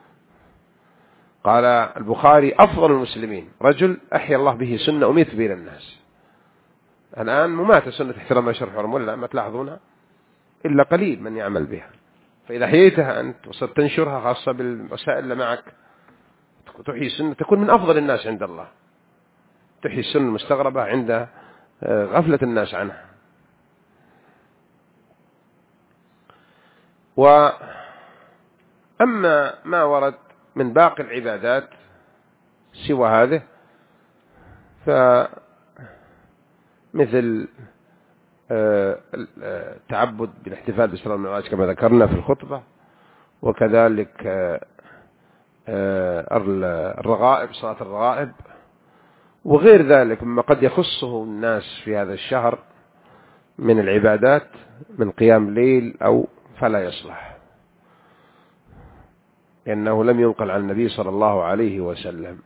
قال البخاري أفضل المسلمين رجل أحيا الله به سنة أميت بين الناس. الآن مماتة سنة احترام أشرف حرم، ولا ما تلاحظونها إلا قليل من يعمل بها. فإذا حييتها أنت وصرت تنشرها خاصة بالوسائل اللي معك، تحيي سنة، تكون من أفضل الناس عند الله. تحيي السنة المستغربة عند غفلة الناس عنها. وأما ما ورد من باقي العبادات سوى هذه فمثل التعبد بالاحتفال بالإسراء والمعراج كما ذكرنا في الخطبة، وكذلك الرغائب، صلاة الرغائب، وغير ذلك مما قد يخصه الناس في هذا الشهر من العبادات من قيام الليل أو فلا يصلح، لأنه لم ينقل عن النبي صلى الله عليه وسلم.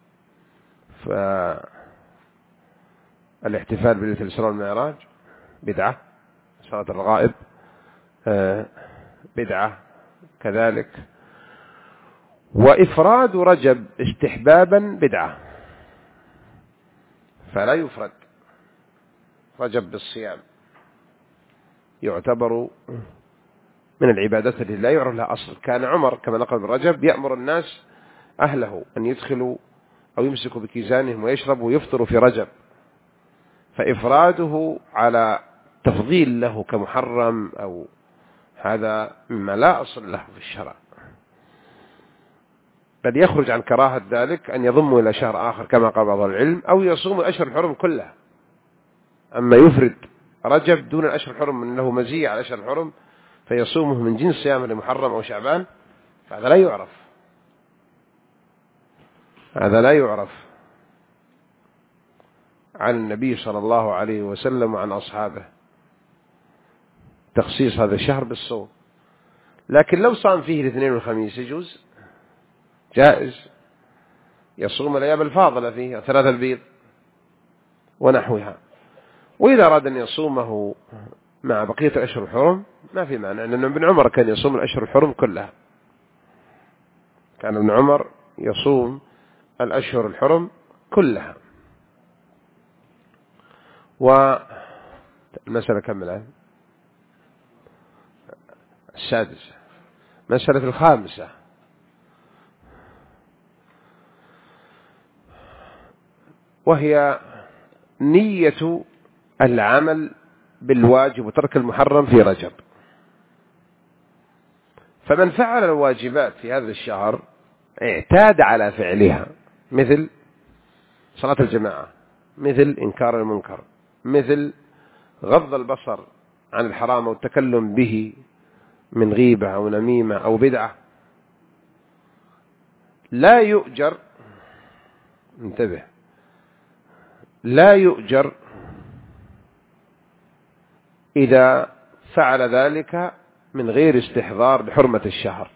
فالاحتفال بليلة الإسراء والمعراج بدعة، صلاة الرغائب بدعة كذلك، وإفراد رجب استحبابا بدعة، فلا يفرد رجب بالصيام، يعتبر من العبادات التي لا يعرف لها أصل. كان عمر كما نقل بالرجب يأمر الناس أهله أن يدخلوا أو يمسكوا بكيزانهم ويشربوا ويفطروا في رجب، فإفراده على تفضيل له كمحرم أو هذا مما لا أصل له في الشرع. قد يخرج عن كراهة ذلك أن يضموا إلى شهر آخر كما قال بعض العلم، أو يصوم الأشهر الحرم كلها. أما يفرد رجب دون الأشهر الحرم من له مزية على الأشهر الحرم فيصومه من جنس صيام لمحرم أو شعبان، فهذا لا يعرف، هذا لا يعرف عن النبي صلى الله عليه وسلم وعن أصحابه تخصيص هذا الشهر بالصوم. لكن لو صام فيه الاثنين والخميس يجوز، جائز، يصوم الأيام الفاضلة فيه 3 البيض ونحوها. وإذا أراد أن يصومه مع بقية الأشهر الحرم ما في معنى، لأن ابن عمر كان يصوم الأشهر الحرم كلها، كان ابن عمر يصوم الأشهر الحرم كلها. والمسألة كم الآن؟ السادسة. مسألة الخامسة، وهي نية العمل بالواجب وترك المحرم في رجب. فمن فعل الواجبات في هذا الشهر اعتاد على فعلها، مثل صلاة الجماعة، مثل إنكار المنكر، مثل غض البصر عن الحرام والتكلم به من غيبة أو نميمة أو بدعة، لا يؤجر، انتبه، لا يؤجر إذا فعل ذلك من غير استحضار لحرمة الشهر،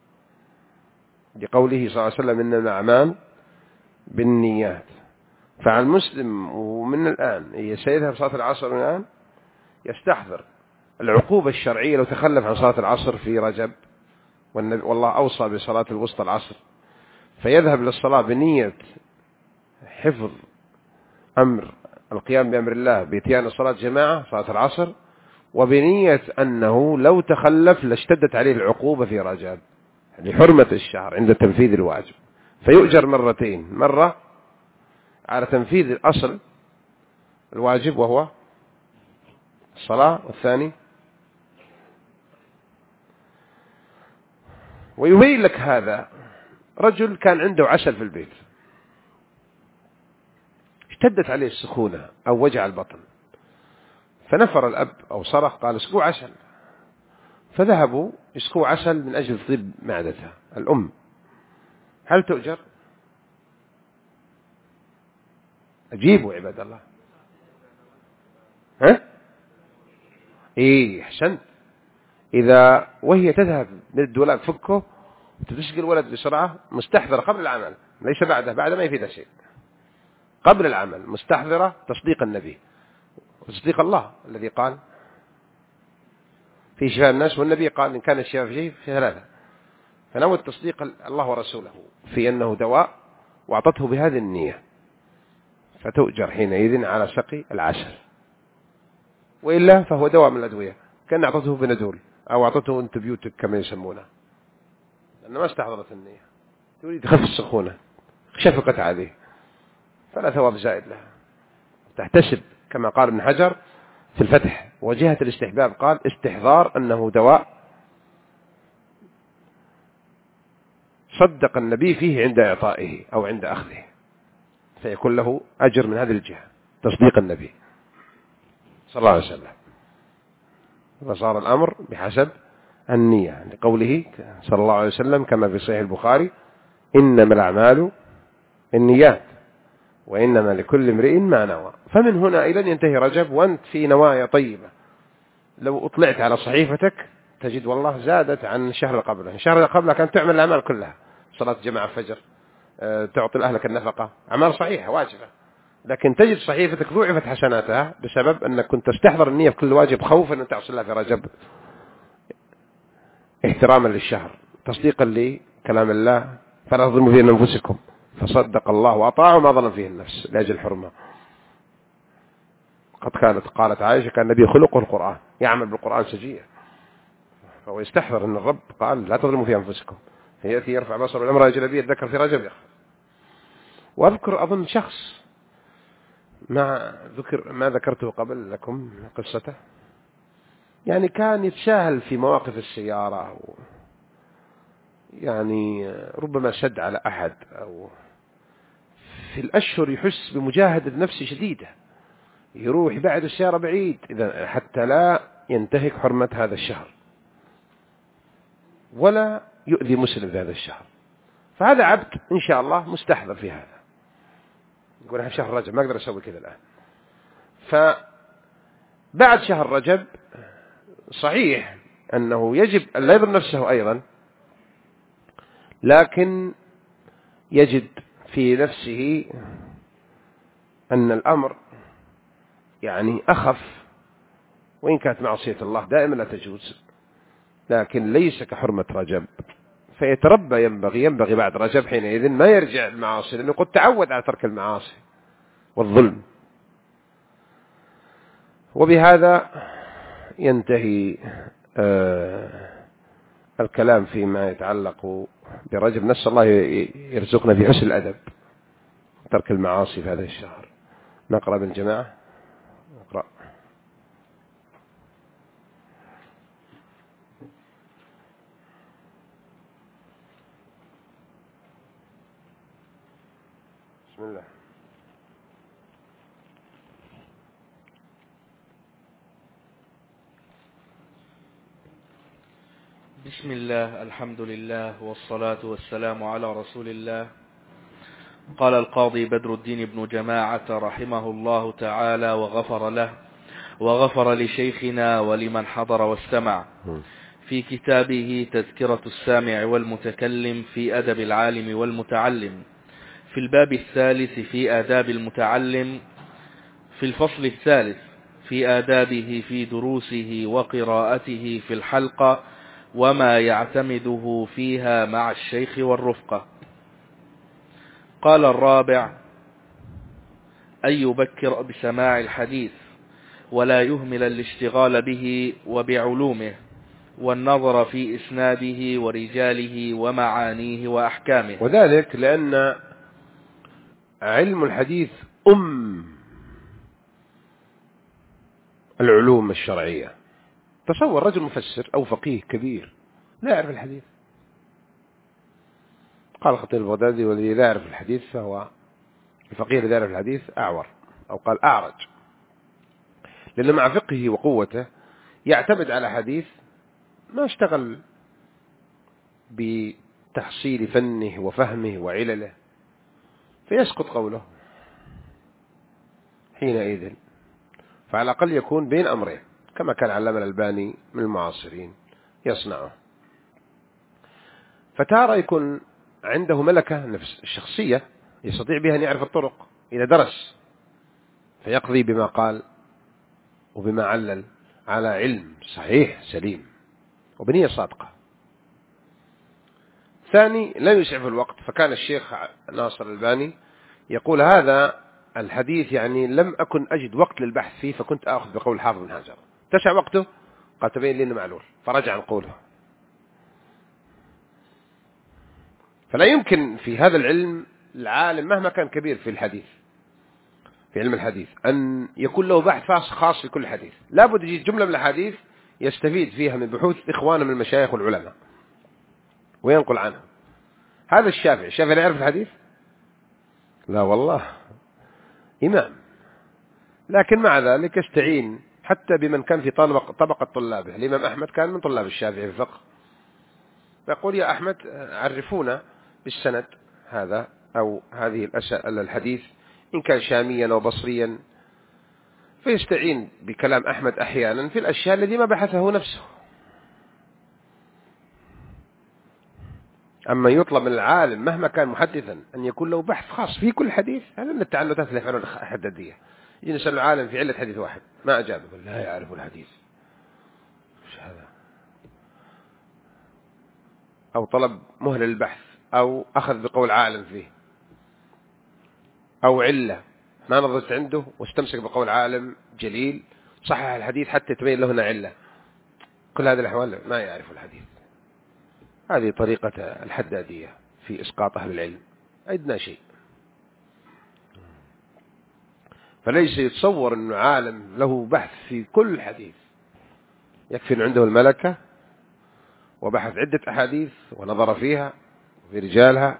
لقوله صلى الله عليه وسلم إنما الأعمال بالنيات. فعلى المسلم ومن الآن سيذهب صلاة العصر من الآن يستحضر العقوبة الشرعية لو تخلف عن صلاة العصر في رجب، والله أوصى بصلاة الوسطى العصر، فيذهب للصلاة بنية حفظ أمر القيام بأمر الله بإتيان الصلاة جماعة صلاة العصر، وبنية أنه لو تخلف لاشتدت عليه العقوبة في رجب لحرمة الشهر عند تنفيذ الواجب، فيؤجر مرتين، مرة على تنفيذ الأصل الواجب وهو الصلاة، والثاني ويبين لك هذا رجل كان عنده عسل في البيت، اشتدت عليه السخونة أو وجع البطن، فنفر الأب أو صرخ قال اسقوا عسل، فذهبوا يسقوا عسل من أجل طيب معدتها الأم. هل تؤجر؟ أجيبوا عباد الله. ها؟ إيه أحسنت. إذا وهي تذهب من الدولاب فكه وتسقي الولد بسرعة مستحضرة قبل العمل، ليس بعده، بعد ما يفيد شيء، قبل العمل مستحضرة تصديق النبي وتصديق الله الذي قال في شفاء الناس، والنبي قال إن كان الشفاء في شيء في 3، فنوى تصديق الله ورسوله في أنه دواء وأعطته بهذه النية، فتؤجر حينئذ على سقي العسل، وإلا فهو دواء من الأدوية كان أعطته بندول أو أعطته أنتبيوتك كما يسمونه، لأنه ما استحضرت النية، تريد تخف السخونة، شفقت عليه. فلا ثواب زائد لها، تحتسب كما قال ابن حجر في الفتح. وجهة الاستحباب قال استحضار أنه دواء صدق النبي فيه عند إعطائه أو عند أخذه، فيكون له أجر من هذه الجهة تصديق النبي صلى الله عليه وسلم. وصار الأمر بحسب النية، لقوله صلى الله عليه وسلم كما في صحيح البخاري إنما الأعمال النيات وإنما لكل امرئ ما نوى. فمن هنا إلى أن ينتهي رجب وأنت في نوايا طيبة، لو أطلعت على صحيفتك تجد والله زادت عن الشهر اللي قبله. الشهر اللي قبله كانت تعمل الأعمال كلها، صلاة جماعة الفجر، تعطي لأهلك النفقة، أعمال صحيحة واجبة، لكن تجد صحيفتك ضعفت حسناتها بسبب أنك كنت تستحضر النية في كل واجب خوفا أن تعصي الله في رجب، احتراما للشهر، تصديقا لكلام الله فلا تظلموا فيه أنفسكم، فصدق الله وأطاعوا ما ظلم فيه النفس لأجل الحرمة. قد قالت عائشة كان النبي خلقه القرآن، يعمل بالقرآن سجية، فهو يستحضر أن الرب قال لا تظلموا في أنفسكم، فيأتي يرفع بصره الأمر أجنبية الذكر في رجب. وأذكر أظن شخص ما ذكرته قبل لكم قصته، يعني كان يتساهل في مواقف السيارة يعني ربما شد على أحد، أو في الأشهر يحس بمجاهدة نفسي شديدة، يروح يبعد السيارة بعيد إذا حتى لا ينتهك حرمة هذا الشهر ولا يؤذي مسلم في هذا الشهر. فهذا عبد إن شاء الله مستحضر في هذا، يقول أنا في شهر رجب ما أقدر أسوي كذا الآن. فبعد شهر رجب صحيح أنه يجب أن لا يضر نفسه أيضا، لكن يجد في نفسه أن الأمر يعني أخف، وإن كانت معصية الله دائما لا تجوز، لكن ليس كحرمة رجب، فيتربى ينبغي بعد رجب حينئذ ما يرجع المعاصي، لأنه قد تعود على ترك المعاصي والظلم. وبهذا ينتهي الكلام فيما يتعلق برجب. نسأل الله يرزقنا بحسن الأدب ترك المعاصي في هذا الشهر. نقرأ بالجماعة، نقرأ. بسم الله.
بسم الله، الحمد لله، والصلاة والسلام على رسول الله. قال القاضي بدر الدين بن جماعة رحمه الله تعالى وغفر له وغفر لشيخنا ولمن حضر واستمع في كتابه تذكرة السامع والمتكلم في أدب العالم والمتعلم، في الباب الثالث في آداب المتعلم، في الفصل الثالث في آدابه في دروسه وقراءته في الحلقة وما يعتمده فيها مع الشيخ والرفقة. قال الرابع: أن يبكر بسماع الحديث ولا يهمل الاشتغال به وبعلومه والنظر في إسناده ورجاله ومعانيه وأحكامه.
وذلك لأن علم الحديث العلوم الشرعية. تصور رجل مفسر أو فقيه كبير لا يعرف الحديث، قال الخطيب البغدادي: والذي لا يعرف الحديث فهو الفقيه الذي يعرف الحديث أعور، أو قال أعرج، لأن مع فقهه وقوته يعتمد على حديث ما اشتغل بتحصيل فنه وفهمه وعلله، فيسقط قوله حينئذ. فعلى الأقل يكون بين أمرين كما كان علامة الألباني من المعاصرين يصنعه. فتارة يكون عنده ملكة نفس الشخصية يستطيع بها أن يعرف الطرق إذا درس، فيقضي بما قال وبما علل على علم صحيح سليم وبنية صادقة. ثاني لا يسعف الوقت، فكان الشيخ ناصر الألباني يقول: هذا الحديث يعني لم أكن أجد وقت للبحث فيه، فكنت أخذ بقول حافظ بن حجر. تسع وقته؟ قال: تبين لي أنه معلول، فرجع عن قوله. فلا يمكن في هذا العلم العالم مهما كان كبير في الحديث في علم الحديث أن يكون له بحث خاص في كل حديث. لابد يجي جملة من الحديث يستفيد فيها من بحوث إخوانه من المشايخ والعلماء وينقل عنها. هذا الشافعي لا يعرف الحديث؟ لا والله، إمام، لكن مع ذلك يستعين حتى بمن كان في طبقة طلابه. الإمام أحمد كان من طلاب الشافعي في الفقه، فيقول يا أحمد عرفونا بالسند هذا أو هذه الحديث إن كان شاميا أو بصريا، فيستعين بكلام أحمد أحيانا في الأشياء التي ما بحثه نفسه. أما يطلب من العالم مهما كان محدثا أن يكون له بحث خاص في كل حديث، هذا من التعنتات اللي يفعلون الحدادية. يجي نسأل العالم في علة حديث واحد ما أجاب، يقول لا يعرف الحديث. مش هذا؟ أو طلب مهلة للبحث أو أخذ بقول عالم فيه، أو علة ما نظرت عنده واستمسك بقول عالم جليل صحح الحديث حتى تبين له هنا علة. كل هذه الأحوال ما يعرف الحديث. هذه طريقة الحدادية في إسقاط أهل العلم، أدنى شيء. فليس يتصور أنه عالم له بحث في كل حديث، يكفي أن عنده الملكة وبحث عدة أحاديث ونظر فيها في رجالها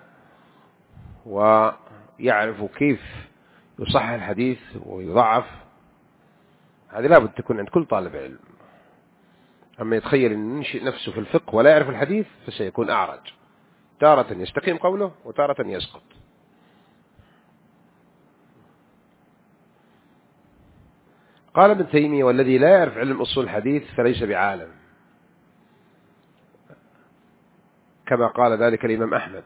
ويعرف كيف يصحح الحديث ويضعف. هذه لابد تكون عند كل طالب علم. أما يتخيل أن ينشئ نفسه في الفقه ولا يعرف الحديث فسيكون أعرج، تارة يستقيم قوله وتارة يسقط. قال ابن تيمية والذي لا يعرف علم أصول الحديث فليس بعالم، كما قال ذلك الإمام أحمد.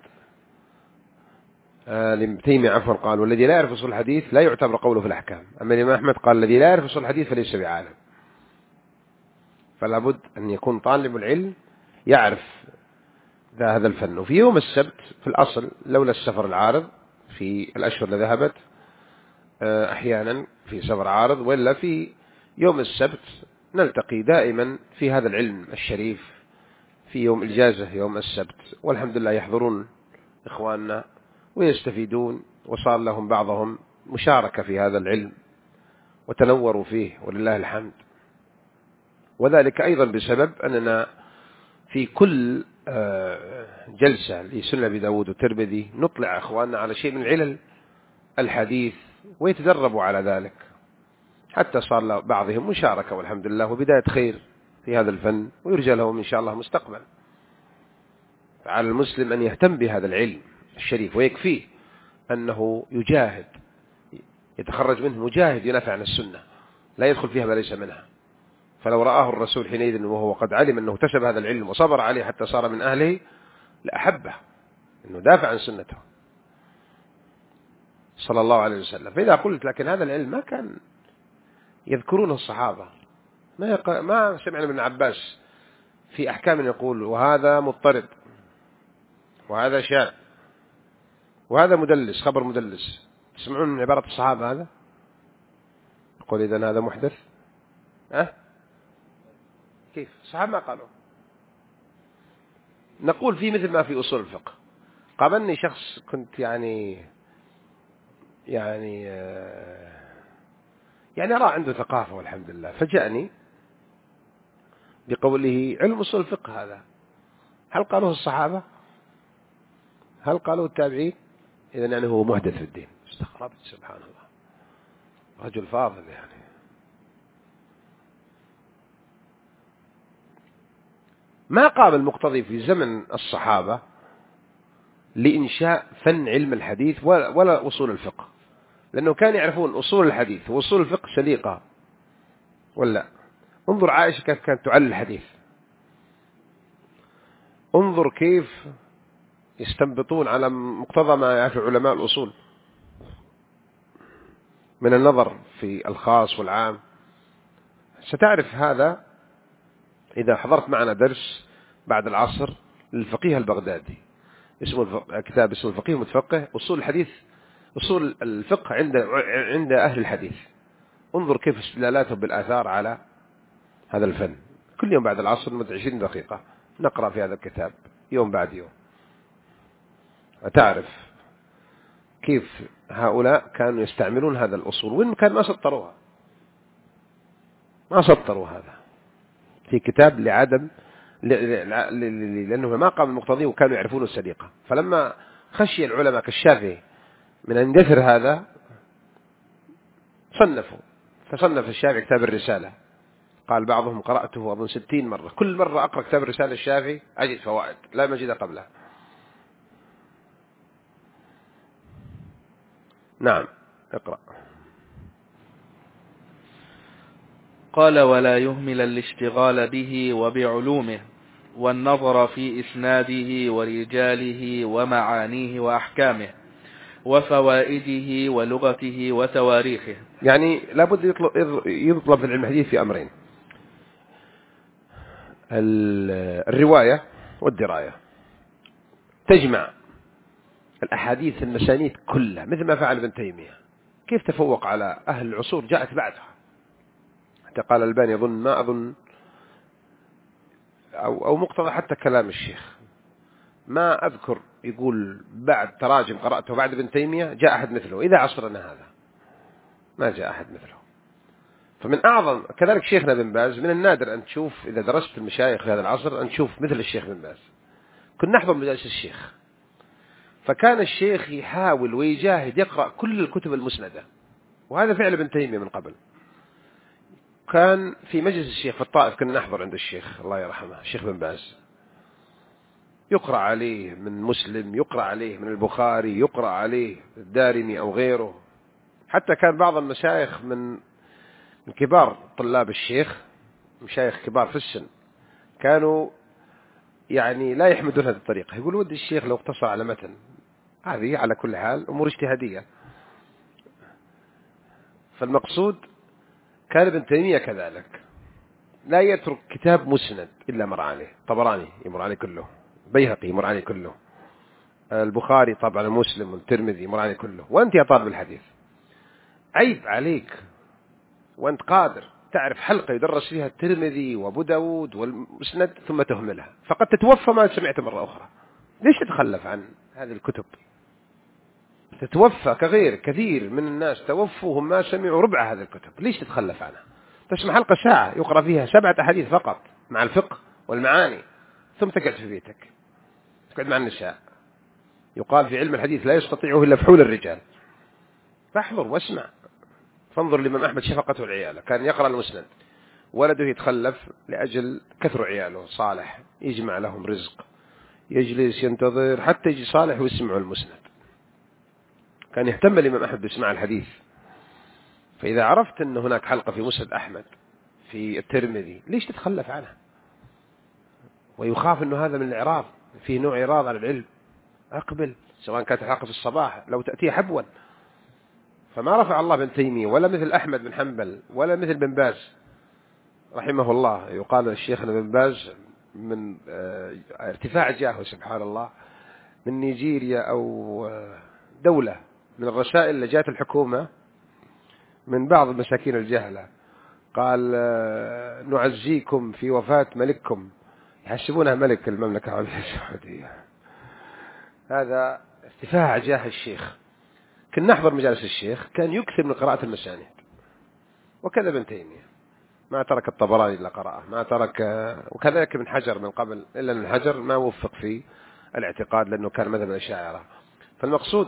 ابن تيمية عفوا قال والذي لا يعرف أصول الحديث لا يعتبر قوله في الأحكام. أما الإمام أحمد قال الذي لا يعرف أصول الحديث فليس بعالم. فلا بد أن يكون طالب العلم يعرف هذا الفن. وفي يوم السبت في الأصل لولا السفر العارض في الأشهر اللي ذهبت أحيانا في سفر عارض، وإلا في يوم السبت نلتقي دائما في هذا العلم الشريف في يوم الإجازة يوم السبت، والحمد لله يحضرون إخواننا ويستفيدون، وصار لهم بعضهم مشاركة في هذا العلم وتنوروا فيه ولله الحمد. وذلك أيضا بسبب أننا في كل جلسة لسنة أبي داود والترمذي نطلع أخواننا على شيء من علل الحديث ويتدربوا على ذلك، حتى صار بعضهم مشاركة والحمد لله وبداية خير في هذا الفن، ويرجى لهم إن شاء الله مستقبل. فعلى المسلم أن يهتم بهذا العلم الشريف، ويكفيه أنه يجاهد يتخرج منه مجاهد ينافع عن السنة لا يدخل فيها ما ليس منها. فلو رآه الرسول حينئذ وهو قد علم أنه اكتسب هذا العلم وصبر عليه حتى صار من أهله لأحبه، أنه دافع عن سنته صلى الله عليه وسلم. فإذا قلت لكن هذا العلم ما كان يذكرونه الصحابة، ما سمعنا من عباس في أحكام يقول وهذا مضطرب وهذا شاذ وهذا مدلس خبر مدلس، تسمعون من عبارة الصحابة هذا؟ يقول إذن هذا محدث. كيف الصحابة ما قالوا؟ نقول في مثل ما في أصول الفقه. قابلني شخص كنت يعني أرى عنده ثقافة والحمد لله، فجأني بقوله علم أصول الفقه هذا هل قالوه الصحابة؟ هل قالوه التابعين؟ إذن يعني هو محدث في الدين. استغربت سبحان الله، رجل فاضل يعني. ما قام المقتضي في زمن الصحابة لإنشاء فن علم الحديث ولا أصول الفقه، لأنه كانوا يعرفون أصول الحديث وأصول الفقه سليقة ولا. انظر عائشة كيف كانت تعلل الحديث، انظر كيف يستنبطون على مقتضى ما يعرف علماء الأصول من النظر في الخاص والعام. ستعرف هذا إذا حضرت معنا درس بعد العصر للفقيه البغدادي، اسمه كتاب اسمه الفقيه المتفقه، أصول الحديث أصول الفقه عند أهل الحديث. انظر كيف استدلالاتهم بالآثار على هذا الفن. كل يوم بعد العصر لمدة 20 دقيقة نقرأ في هذا الكتاب يوم بعد يوم، وتعرف كيف هؤلاء كانوا يستعملون هذا الأصول، وإن كان ما سطروها، ما سطروا هذا في كتاب لأنه ما قام المقتضي وكانوا يعرفون السليقة. فلما خشي العلماء كالشافعي من أن يندثر هذا فصنف الشافعي كتاب الرسالة. قال بعضهم قرأته أظن 60 مرة، كل مرة أقرأ كتاب الرسالة الشافعي أجد فوائد لا مجد قبلها. نعم اقرأ.
قال: ولا يهمل الاشتغال به وبعلومه والنظر في إسناده ورجاله ومعانيه وأحكامه وفوائده ولغته وتواريخه.
يعني لابد يطلب في العلم الحديث في أمرين: الرواية والدراية، تجمع الأحاديث المسانيد كلها مثل ما فعل ابن تيمية. كيف تفوق على أهل العصور جاءت بعدها، حتى قال الباني يظن ما أظن أو مقتضى حتى كلام الشيخ ما أذكر يقول بعد تراجم قرأته بعد ابن تيمية جاء أحد مثله. إذا عصرنا هذا ما جاء أحد مثله. فمن أعظم كذلك شيخنا بن باز، من النادر أن تشوف إذا درست المشايخ في هذا العصر أن تشوف مثل الشيخ بن باز. كنا نحضر مجالس الشيخ، فكان الشيخ يحاول ويجاهد يقرأ كل الكتب المسندة، وهذا فعل ابن تيمية من قبل. كان في مجلس الشيخ في الطائف كنا نحضر عند الشيخ الله يرحمه الشيخ بن باز، يقرأ عليه من مسلم، يقرأ عليه من البخاري، يقرأ عليه الدارمي أو غيره. حتى كان بعض المشايخ من كبار طلاب الشيخ، مشايخ كبار في السن، كانوا يعني لا يحمدون هذه الطريقة، يقول ودي الشيخ لو اقتصر على متن. هذه على كل حال أمور اجتهادية. فالمقصود كان ابن تيمية كذلك لا يترك كتاب مسند إلا مر عليه. طبراني يمر عليه كله، بيهقي يمر عليه كله، البخاري طبعا، مسلم والترمذي يمر عليه كله. وأنت يا طالب الحديث عيب عليك وأنت قادر تعرف حلقة يدرس فيها الترمذي وابو داود والمسند ثم تهملها، فقد تتوفى ما سمعت مرة أخرى. ليش تتخلف عن هذه الكتب؟ تتوفى كغير كثير من الناس توفوا هم ما سمعوا ربع هذه الكتب. ليش تتخلف عنها؟ تسمع حلقة ساعة يقرأ فيها 7 أحاديث فقط مع الفقه والمعاني، ثم تقعد في بيتك تقعد مع النساء. يقال في علم الحديث لا يستطيعه إلا فحول الرجال. فاحضر واسمع. فانظر لمن أحمد شفقته العيالة، كان يقرأ المسند، ولده يتخلف لأجل كثر عياله صالح يجمع لهم رزق، يجلس ينتظر حتى يجي صالح ويسمعوا المسند. كان يهتم الإمام أحمد بسماع الحديث. فإذا عرفت أن هناك حلقة في مسند أحمد في الترمذي ليش تتخلف عنها؟ ويخاف أنه هذا من الإعراض، فيه نوع إعراض على العلم. أقبل، سواء كانت الحلقة في الصباح لو تأتي حبوا. فما رفع الله بن تيمية ولا مثل أحمد بن حنبل ولا مثل بن باز رحمه الله. يقال الشيخنا بن باز من ارتفاع جاهه سبحان الله من نيجيريا أو دولة من الرسائل اللي جاءت الحكومة من بعض المساكين الجهلة، قال نعزيكم في وفاة ملككم، يحسبونها ملك المملكة العربية السعودية. هذا ارتفاع جاه الشيخ. كنا نحضر مجالس الشيخ كان يكثر من قراءة المسانيد، وكذا ابن تيمية ما ترك الطبراني إلا قرأه، ما ترك، وكذلك ابن حجر من قبل، إلا ابن حجر ما وفق في الاعتقاد لأنه كان مذهب الأشاعرة. فالمقصود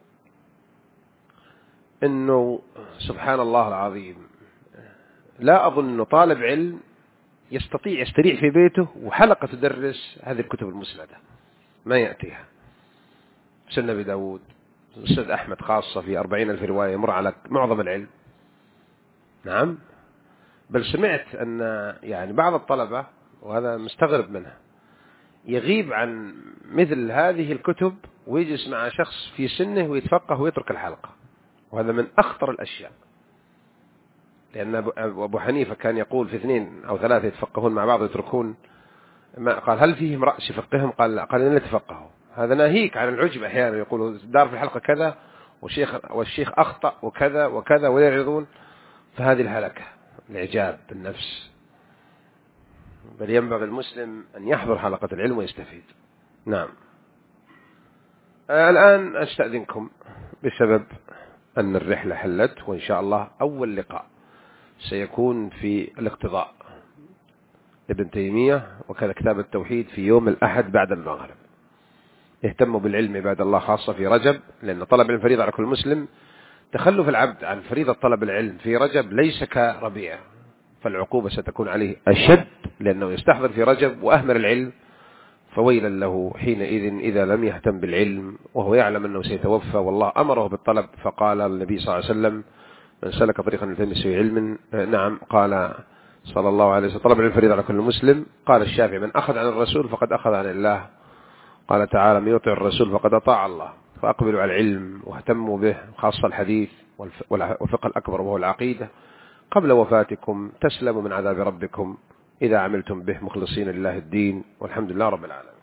أنه سبحان الله العظيم لا أظن أنه طالب علم يستطيع يستريح في بيته وحلقة تدرس هذه الكتب المسندة ما يأتيها. سنة أبي داود، مسند أحمد خاصة في 40,000 رواية يمر على معظم العلم. نعم، بل سمعت أن يعني بعض الطلبة، وهذا مستغرب منه، يغيب عن مثل هذه الكتب ويجلس مع شخص في سنه ويتفقه ويترك الحلقة، وهذا من أخطر الأشياء. لأن أبو حنيفة كان يقول في 2 أو 3 يتفقهون مع بعض ويتركون، ما قال هل فيهم رأس يفقههم؟ قال لا، قال إن يتفقهوا. هذا ناهيك عن العجب. أحيانا يقولوا دار في الحلقة كذا والشيخ أخطأ وكذا وكذا ويعرضون، فهذه الهلكة الإعجاب بالنفس. بل ينبغي المسلم أن يحضر حلقة العلم ويستفيد. نعم. الآن أستأذنكم بسبب أن الرحلة حلت، وإن شاء الله أول لقاء سيكون في الاقتضاء ابن تيمية، وكذا كتاب التوحيد في يوم الأحد بعد المغرب. اهتموا بالعلم عباد الله، خاصة في رجب، لأن طلب العلم فريضة على كل مسلم. تخلف العبد عن فريضة طلب العلم في رجب ليس كربيع، فالعقوبة ستكون عليه أشد، لأنه يستحضر في رجب وأهمل العلم، فويلا له حينئذ إذا لم يهتم بالعلم وهو يعلم أنه سيتوفى والله أمره بالطلب. فقال النبي صلى الله عليه وسلم: من سلك طريقا يلتمس فيه علم، نعم، قال صلى الله عليه وسلم: طلب العلم فريضة على كل مسلم. قال الشافعي: من أخذ عن الرسول فقد أخذ عن الله. قال تعالى: من يطع الرسول فقد أطاع الله. فأقبلوا على العلم واهتموا به، خاصة الحديث والفقه الأكبر وهو العقيدة، قبل وفاتكم تسلموا من عذاب ربكم إذا عملتم به مخلصين لله الدين، والحمد لله رب العالمين.